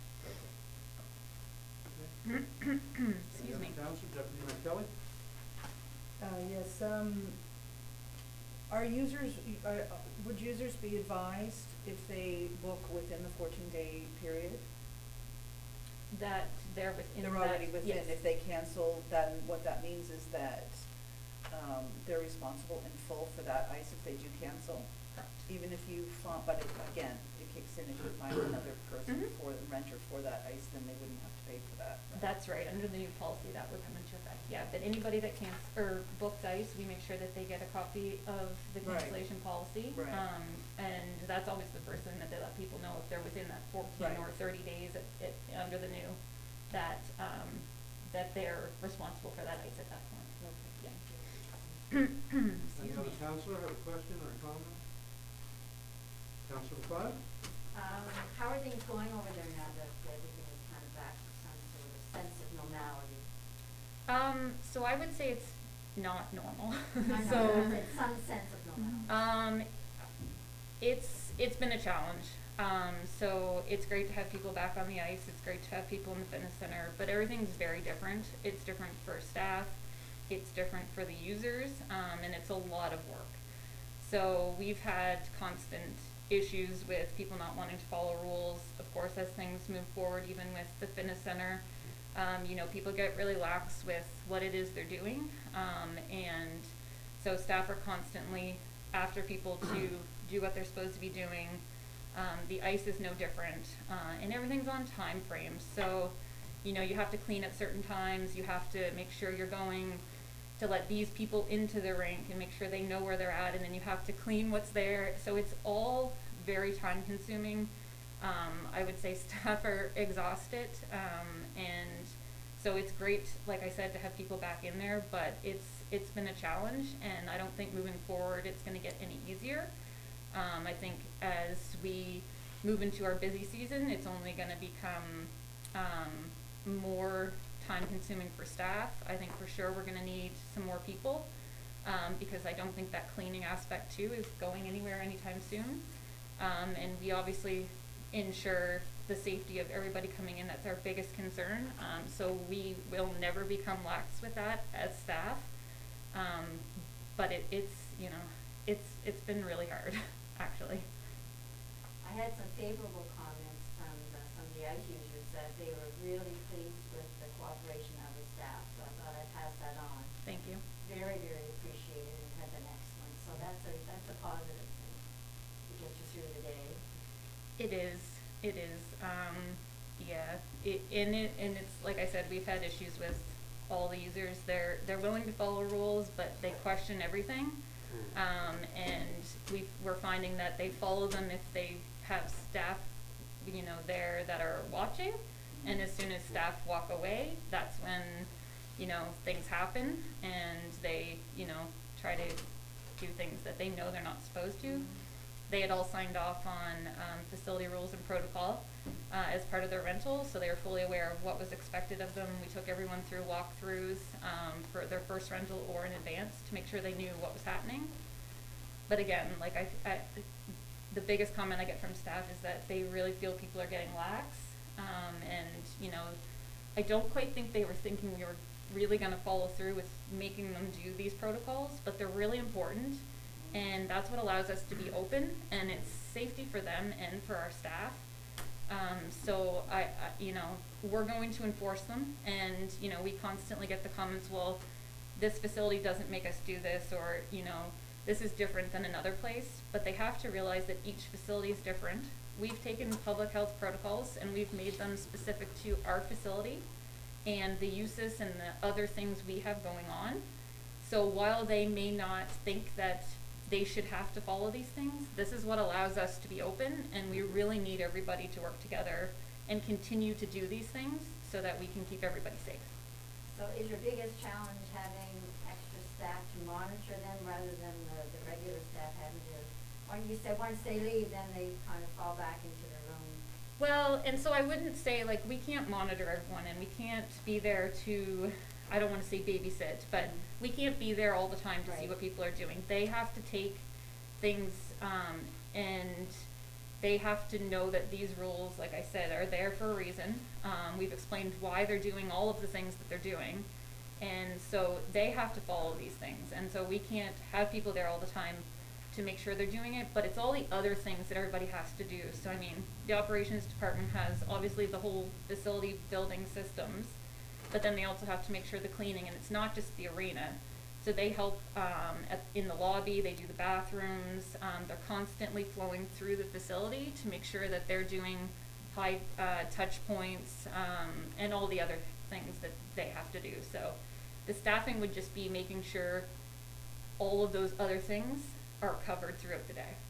Okay. Excuse Any me. other councilor? Deputy Mayor Kelly? Uh, yes, um, are users, uh, would users be advised if they book within the fourteen day period? That they're within that, They're already within, yes. if they cancel, then what that means is that, um, they're responsible in full for that ice if they do cancel? Correct. Even if you find, but it, again, it kicks in if you find another person Mhm. for, renter for that ice, then they wouldn't have to pay for that, right? That's right, under the new policy, that would come into effect, yeah, but anybody that can, or books ice, we make sure that they get a copy of the Right. cancellation policy. Right. Um, and that's always the first thing that they let people know, if they're within that fourteen Right. or thirty days at, at, under the new, that, um, that they're responsible for that ice at that point. Okay. Yeah. Any Excuse other me. councilor have a question or a comment? Councilor Clyde? Um, how are things going over there now that everything is kind of back to some sort of sense of normality? Um, so I would say it's not normal. I know, So, but it's some sense of normality. um, it's, it's been a challenge. Um, so it's great to have people back on the ice, it's great to have people in the fitness center, but everything's very different. It's different for staff, it's different for the users, um, and it's a lot of work. So we've had constant issues with people not wanting to follow rules. Of course, as things move forward, even with the fitness center, um, you know, people get really lax with what it is they're doing. Um, and so staff are constantly after people to do what they're supposed to be doing. Um, the ice is no different, uh, and everything's on time frames. So, you know, you have to clean at certain times, you have to make sure you're going to let these people into the rink and make sure they know where they're at, and then you have to clean what's there. So it's all very time consuming. Um, I would say staff are exhausted, um, and so it's great, like I said, to have people back in there, but it's it's been a challenge, and I don't think moving forward it's going to get any easier. Um, I think as we move into our busy season, it's only going to become um, more time consuming for staff. I think for sure we're going to need some more people, um, because I don't think that cleaning aspect too is going anywhere anytime soon. Um, and we obviously ensure the safety of everybody coming in. That's our biggest concern. Um, so we will never become lax with that as staff. Um, but it, it's, you know, it's, it's been really hard, actually. I had some favorable comments from the, some of the ice users that they were really pleased with the cooperation of the staff, so I thought I'd pass that on. Thank you. Very, very appreciated and have been excellent, so that's a, that's a positive thing to get you through the day. It is, it is, um, yeah, it, and it, and it's, like I said, we've had issues with all the users. They're, they're willing to follow rules, but they question everything. Um, and we we're finding that they follow them if they have staff, you know, there that are watching, and as soon as staff walk away, that's when, you know, things happen, and they, you know, try to do things that they know they're not supposed to. Mm-hmm. They had all signed off on um, facility rules and protocol uh, as part of their rental, so they were fully aware of what was expected of them. We took everyone through walkthroughs um, for their first rental or in advance to make sure they knew what was happening. But again, like I, I, the biggest comment I get from staff is that they really feel people are getting lax, um, and you know, I don't quite think they were thinking we were really going to follow through with making them do these protocols, but they're really important. And that's what allows us to be open, and it's safety for them and for our staff. Um, so I, I, you know, we're going to enforce them, and you know, we constantly get the comments, well, this facility doesn't make us do this, or you know, this is different than another place. But they have to realize that each facility is different. We've taken public health protocols and we've made them specific to our facility and the uses and the other things we have going on. So while they may not think that they should have to follow these things, this is what allows us to be open, and we really need everybody to work together and continue to do these things so that we can keep everybody safe. So is your biggest challenge having extra staff to monitor them rather than the, the regular staff having to, when you said once they leave, then they kind of fall back into their own? Well, and so I wouldn't say, like, we can't monitor everyone, and we can't be there to, I don't want to say babysit, but we can't be there all the time to Right. see what people are doing. They have to take things, um, and they have to know that these rules, like I said, are there for a reason. Um, we've explained why they're doing all of the things that they're doing, and so they have to follow these things. And so we can't have people there all the time to make sure they're doing it, but it's all the other things that everybody has to do. So I mean, the operations department has obviously the whole facility building systems, but then they also have to make sure the cleaning, and it's not just the arena. So they help um, at, in the lobby, they do the bathrooms, um, they're constantly flowing through the facility to make sure that they're doing high uh, touch points um, and all the other things that they have to do. So the staffing would just be making sure all of those other things are covered throughout the day.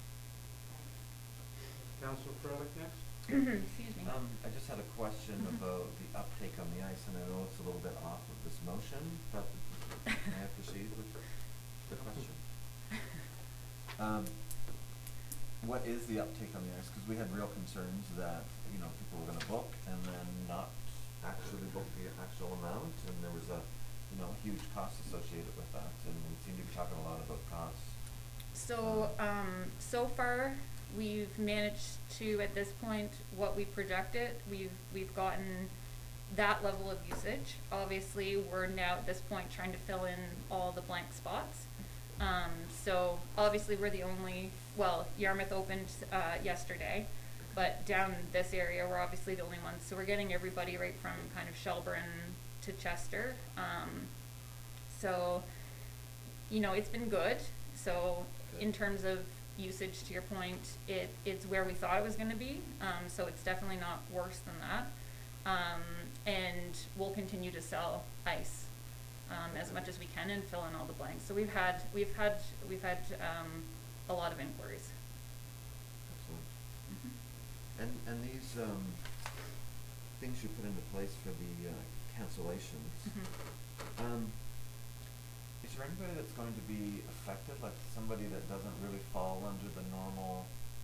Councilor Frederick next. Excuse me. Um, I just had a question Mhm. about the uptake on the ice, and I know it's a little bit off of this motion, but may I proceed with the question? Um, what, what is the uptake on the ice? Cause we had real concerns that, you know, people were gonna book and then not actually book the actual amount, and there was a, you know, huge cost associated with that, and we seem to be talking a lot about costs. So, um, so far, we've managed to, at this point, what we projected, we've, we've gotten that level of usage. Obviously, we're now at this point trying to fill in all the blank spots. Um, so obviously we're the only, well, Yarmouth opened, uh, yesterday, but down this area, we're obviously the only ones. So we're getting everybody right from kind of Shelburne to Chester. Um, so, you know, it's been good. So in terms of usage, to your point, it, it's where we thought it was gonna be. Um, so it's definitely not worse than that. Um, and we'll continue to sell ice. Um, as much as we can and fill in all the blanks. So we've had, we've had, we've had, um, a lot of inquiries. Excellent. Mhm. And, and these, um, things you put into place for the, uh, cancellations, Mhm. um, is there anybody that's going to be affected, like somebody that doesn't really fall under the normal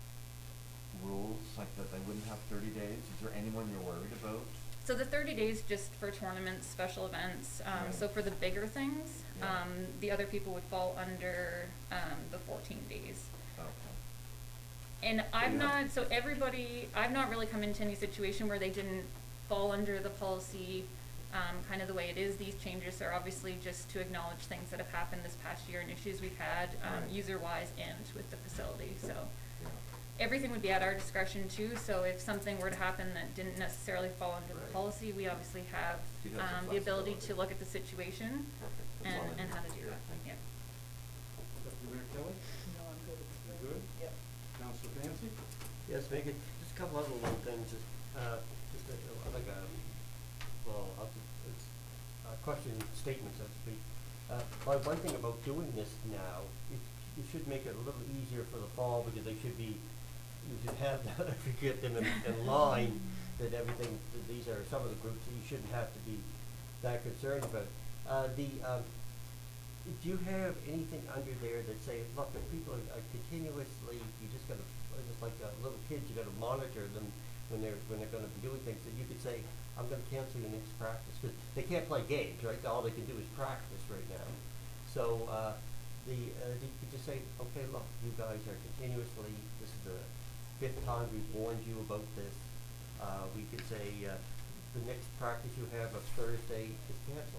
rules, like that they wouldn't have thirty days? Is there anyone you're worried about? So the thirty days just for tournaments, special events, um, Right. so for the bigger things, Yeah. um, the other people would fall under, um, the fourteen days. Okay. And I've you have- not, so everybody, I've not really come into any situation where they didn't fall under the policy, um, kind of the way it is. These changes are obviously just to acknowledge things that have happened this past year and issues we've had, um, Right. user-wise and with the facility, so. Yeah. Everything would be at our discretion too, so if something were to happen that didn't necessarily fall under the Right. policy, we obviously have, You'd have some um, the ability to flexibility. look at the situation Perfect. That's all and, I and how to needed. do that, Thank you. yeah. Deputy Mayor Kelly? No, I'm good. You good? Yep. Councilor Clancy? Yes, make it, just a couple other little things, just, uh, just a, a- like a, well, I'll just, it's a question statement, so to speak. Uh, well, one thing about doing this now, it, it should make it a little easier for the fall, because they should be, you should have, if you get them in, in line, that everything, that these are some of the groups that you shouldn't have to be that concerned about. Uh, the, um, do you have anything under there that say, look, if people are, are continuously, you just gotta, uh, just like uh, little kids, you gotta monitor them when they're, when they're gonna be doing things, that you could say, I'm gonna cancel your next practice, cause they can't play games, right? All they can do is practice right now. So, uh, the, uh, you could just say, okay, look, you guys are continuously, this is the fifth time we've warned you about this. Uh, we could say, uh, the next practice you have of Thursday is canceled.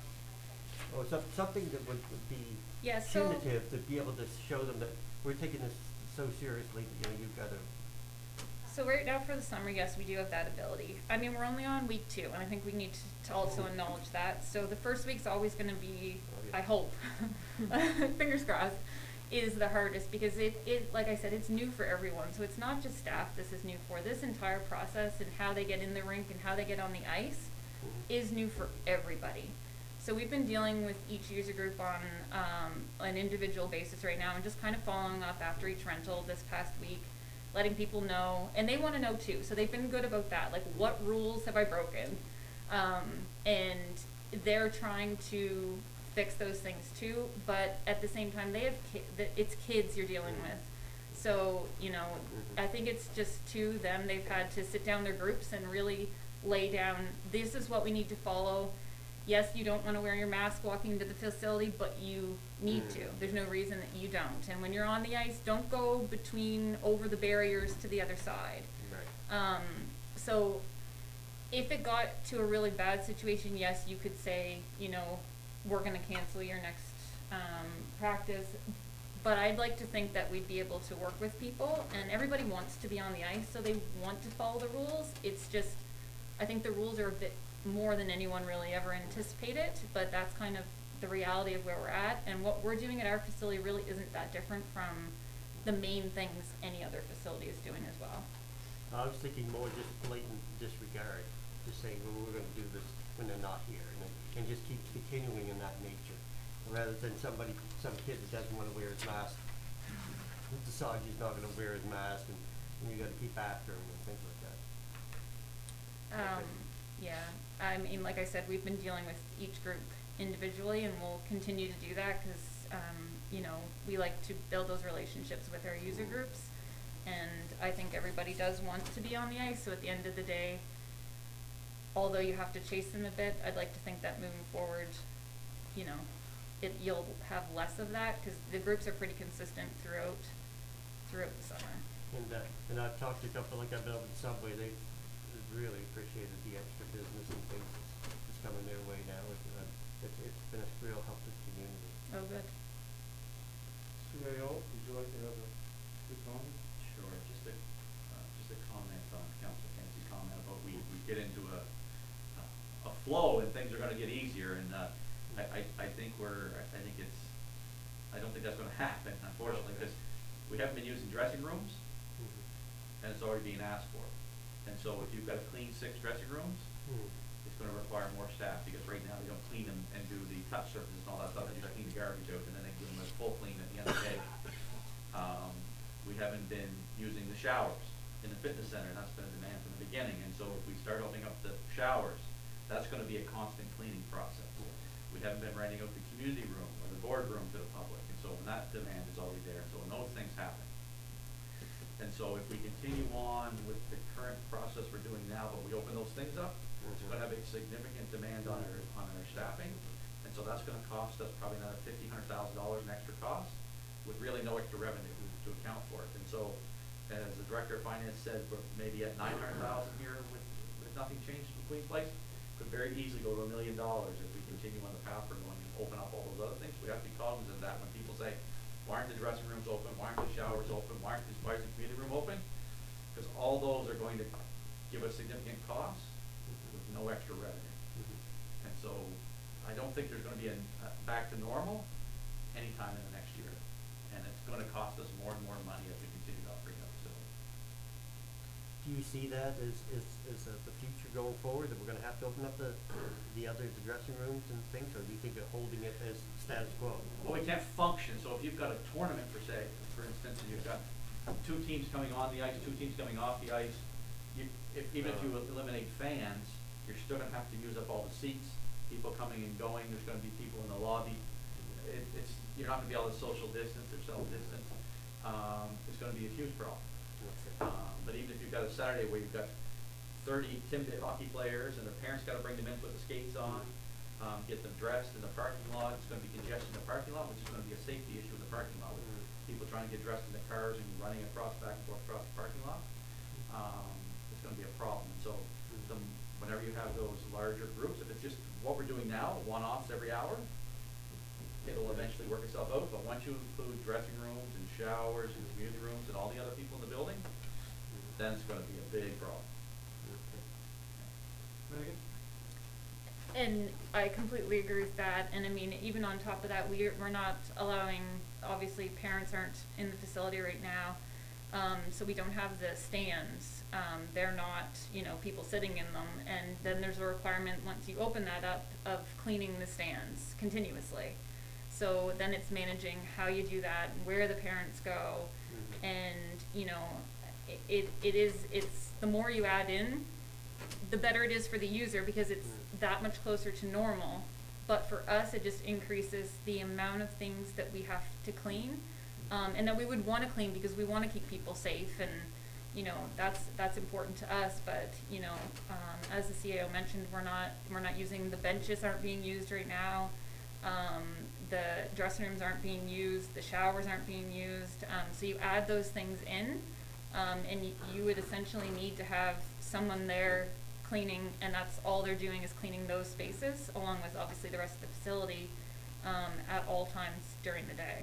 Or some, something that would, would be Yeah, so- punitive to be able to show them that we're taking this so seriously that, you know, you've gotta. So right now for the summer, yes, we do have that ability. I mean, we're only on week two, and I think we need to, to also acknowledge that. So the first week's always gonna be, Oh, yeah. I hope, fingers crossed, is the hardest, because it, it, like I said, it's new for everyone. So it's not just staff this is new for. This entire process and how they get in the rink and how they get on the ice is new for everybody. So we've been dealing with each user group on um, an individual basis right now and just kind of following up after each rental this past week, letting people know, and they want to know too, so they've been good about that, like what rules have I broken? Um, and they're trying to fix those things too, but at the same time, they have ki- th- it's kids you're dealing with. So, you know, I think it's just to them, they've had to sit down their groups and really lay down, this is what we need to follow. Yes, you don't want to wear your mask walking into the facility, but you need to. There's no reason that you don't. And when you're on the ice, don't go between, over the barriers to the other side. Right. Um, so if it got to a really bad situation, yes, you could say, you know, we're gonna cancel your next, um, practice. But I'd like to think that we'd be able to work with people, and everybody wants to be on the ice, so they want to follow the rules. It's just, I think the rules are a bit more than anyone really ever anticipated, but that's kind of the reality of where we're at, and what we're doing at our facility really isn't that different from the main things any other facility is doing as well. I was thinking more just blatant disregard, just saying, well, we're gonna do this when they're not here, and, then- and just keep continuing in that nature, rather than somebody, some kid that doesn't wanna wear his mask, decides he's not gonna wear his mask, and, and you gotta keep after him and things like that. Um, yeah, I mean, like I said, we've been dealing with each group individually, and we'll continue to do that, cause, um, you know, we like to build those relationships with our user groups. and I think everybody does want to be on the ice, so at the end of the day, although you have to chase them a bit, I'd like to think that moving forward, you know, it, you'll have less of that, cause the groups are pretty consistent throughout, throughout the summer. And, uh, and I've talked to a couple, like I've been up at Subway, they really appreciated the extra business and things that's, that's coming their way now. It's, uh, it's, it's been a real help to the community. Oh, good. C A O, would you like to have a good comment? Sure, just a, uh, just a comment on Council Kenzie's comment about we, we get into a, a flow and things are gonna get easier, and, uh, I, I, I think we're, I think it's, I don't think that's gonna happen, unfortunately, because we haven't been using dressing rooms, Mm-hmm. and it's already being asked for. And so if you've got to clean six dressing rooms, Mm-hmm. it's gonna require more staff, because right now they don't clean them and do the touch surfaces and all that stuff, they just clean the garbage out, and then they give them a full clean at the end of the day. Um, we haven't been using the showers in the fitness center, and that's been a demand from the beginning, and so if we start opening up the showers, that's gonna be a constant cleaning process. We haven't been renting out the community room or the boardroom to the public, and so when that demand is already there, so when those things happen. And so if we continue on with the current process we're doing now, but we open those things up, it's gonna have a significant demand on our, on our staffing. And so that's gonna cost us probably another fifty, hundred thousand dollars in extra costs, with really no extra revenue to account for it. And so, as the Director of Finance said, we're maybe at nine hundred thousand here with, with nothing changed in Queen's Place. Could very easily go to a million dollars if we continue on the path we're going and open up all those other things. We have to be cognizant of that when people say, why aren't the dressing rooms open, why aren't the showers open, why aren't the, why is the community room open? Because all those are going to give us significant costs with no extra revenue. And so, I don't think there's gonna be a, uh, back to normal anytime in the next year. And it's gonna cost us more and more money as we continue to operate that facility. Do you see that as, as, as uh, the future going forward, that we're gonna have to open up the, the other the dressing rooms and things, or do you think of holding it as status quo? Well, we can't function, so if you've got a tournament per se, for instance, and you've got two teams coming on the ice, two teams coming off the ice, you, if, even if you eliminate fans, you're still gonna have to use up all the seats, people coming and going, there's gonna be people in the lobby. It, it's, you're not gonna be able to social distance or self-distance. Um, it's gonna be a huge problem. Um, but even if you've got a Saturday where you've got thirty Timbit hockey players and their parents gotta bring them in, put the skates on, um, get them dressed in the parking lot, it's gonna be congestion in the parking lot, which is gonna be a safety issue in the parking lot. with People trying to get dressed in the cars and running across, back and forth across the parking lot. Um, it's gonna be a problem. And so, the, whenever you have those larger groups, if it's just what we're doing now, one-offs every hour, it'll eventually work itself out. But once you include dressing rooms and showers and community rooms and all the other people in the building, then it's gonna be a big problem. Megan? And I completely agree with that, and I mean, even on top of that, we're, we're not allowing, obviously, parents aren't in the facility right now, um, so we don't have the stands, um, they're not, you know, people sitting in them, and then there's a requirement, once you open that up, of cleaning the stands continuously. So then it's managing how you do that, where the parents go, and, you know, it, it, it is, it's, the more you add in, the better it is for the user, because it's that much closer to normal. But for us, it just increases the amount of things that we have to clean, um, and that we would wanna clean, because we wanna keep people safe, and, you know, that's, that's important to us. But, you know, um, as the C A O mentioned, we're not, we're not using, the benches aren't being used right now, um, the dressing rooms aren't being used, the showers aren't being used, um, so you add those things in, um, and y you would essentially need to have someone there cleaning, and that's all they're doing, is cleaning those spaces, along with obviously the rest of the facility, um, at all times during the day.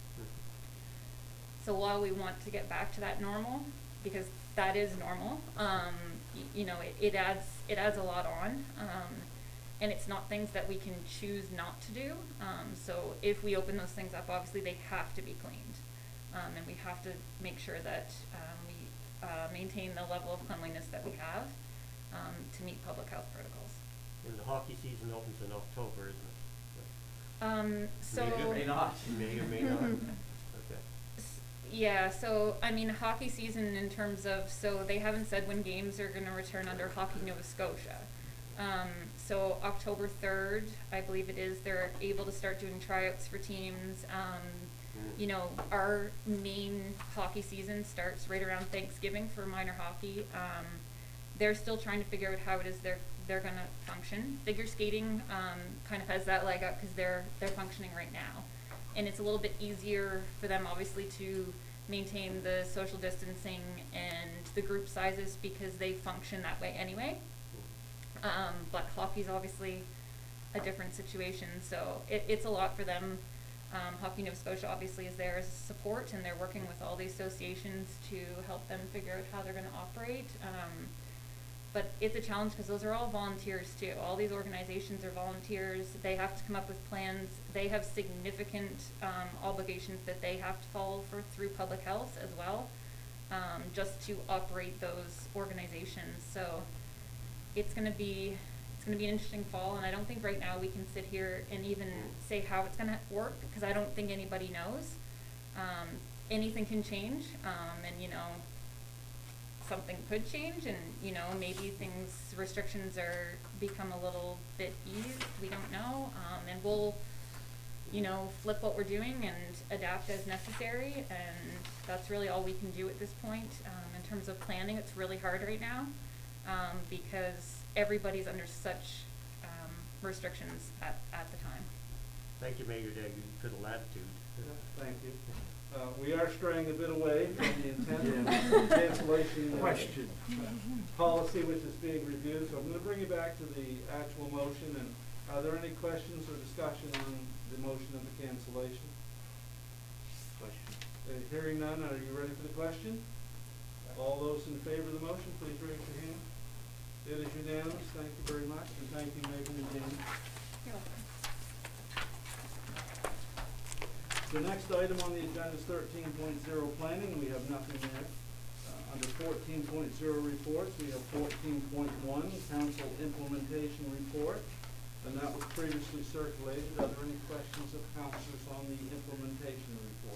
So while we want to get back to that normal, because that is normal, um, y you know, it, it adds, it adds a lot on, um, and it's not things that we can choose not to do. Um, so if we open those things up, obviously they have to be cleaned, um, and we have to make sure that, um, we, uh, maintain the level of cleanliness that we have, um, to meet public health protocols. And the hockey season opens in October, isn't it? Um, so. May or may not. May or may not. Okay. S- Yeah, so, I mean, hockey season in terms of, so they haven't said when games are gonna return under Hockey Nova Scotia. Um, so October third, I believe it is, they're able to start doing tryouts for teams. Um, you know, our main hockey season starts right around Thanksgiving for minor hockey. Um, they're still trying to figure out how it is they're they're gonna function. Figure skating um, kind of has that leg up because they're they're functioning right now, and it's a little bit easier for them, obviously, to maintain the social distancing and the group sizes because they function that way anyway. Um, but hockey's obviously a different situation, so it, it's a lot for them. Um, Hockey Nova Scotia obviously is there as support, and they're working with all the associations to help them figure out how they're going to operate. Um, but it's a challenge because those are all volunteers too. All these organizations are volunteers. They have to come up with plans. They have significant um, obligations that they have to follow for through public health as well, um, just to operate those organizations. So it's going to be it's going to be an interesting fall, and I don't think right now we can sit here and even say how it's going to work because I don't think anybody knows. Um, anything can change, um, and you know, something could change, and you know, maybe things restrictions are become a little bit eased. We don't know, um, and we'll, you know, flip what we're doing and adapt as necessary, and that's really all we can do at this point. Um, in terms of planning, it's really hard right now um, because everybody's under such um, restrictions at, at the time. Thank you, Mayor Day, for the latitude. Thank you. Uh, we are straying a bit away from the intent of cancellation uh, Question. policy which is being reviewed, so I'm going to bring you back to the actual motion. And are there any questions or discussion on the motion of the cancellation? Question. Uh, hearing none, are you ready for the question? All those in favor of the motion, please raise your hand. It is unanimous. Thank you very much, and thank you, Megan and Dan. You're welcome. The next item on the agenda is thirteen point zero planning. We have nothing there. Uh, under fourteen point zero reports, we have fourteen point one council implementation report, and that was previously circulated. Are there any questions of councilors on the implementation report?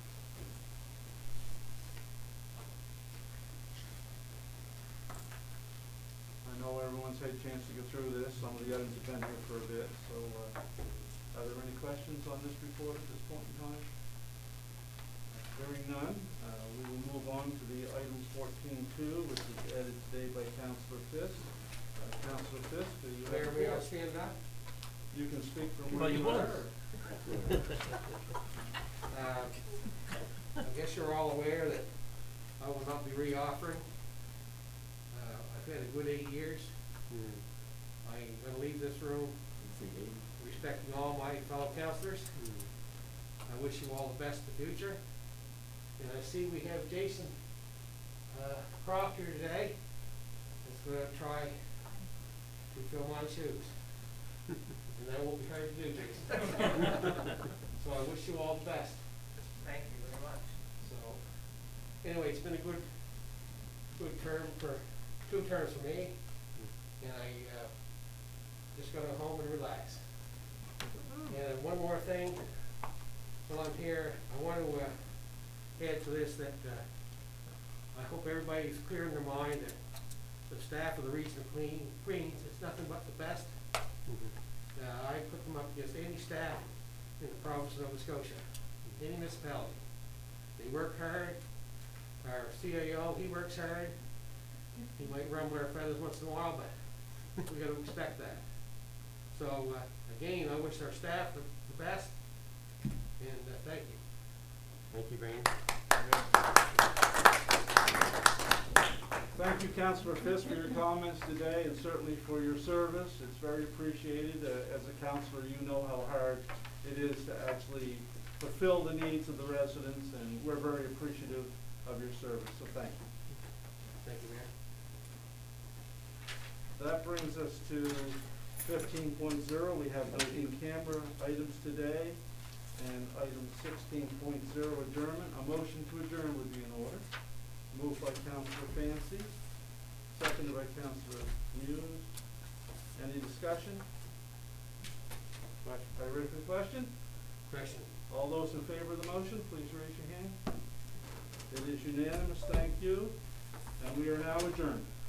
I know everyone's had a chance to go through this. Some of the items have been here for a bit, so uh, are there any questions on this report at this point in time? Hearing none, uh, we will move on to the item fourteen two, which was added today by Councillor Fisk. Uh, Councillor Fisk, do you have Mayor, the may I floor? stand up? You can speak from Well, where you you will. are. Uh, I guess you're all aware that I will not be re-offering. Uh, I've had a good eight years. Mm. I'm gonna leave this room respecting all my fellow councillors. Mm. I wish you all the best in the future. And I see we have Jason uh, Croft here today. That's going to try to fill my shoes. And that won't be hard to do, Jason. So I wish you all the best. Thank you very much. So, anyway, it's been a good, good term for, two terms for me. And I uh, just going to go home and relax. And one more thing, while I'm here, I want to uh, add to this that uh, I hope everybody's clear in their mind that the staff of the Region of Queen, Queens is nothing but the best. Mm-hmm. Uh, I put them up against any staff in the province of Nova Scotia, any municipality. They work hard. Our C A O, he works hard. He might rumble our feathers once in a while, but we got to expect that. So uh, again, I wish our staff the, the best, and uh, thank you. Thank you, Brandon. Thank you, Councillor Fisk, for your comments today, and certainly for your service. It's very appreciated. Uh, as a councillor, you know how hard it is to actually fulfill the needs of the residents, and we're very appreciative of your service, so thank you. Thank you, Mayor. That brings us to fifteen point zero. We have no in-camera items today. And item sixteen point zero, adjournment. A motion to adjourn would be in order. Moved by Councillor Fancy, seconded by Councillor Muse. Any discussion? Question. Are you ready for the question? Question. All those in favor of the motion, please raise your hand. It is unanimous, thank you. And we are now adjourned.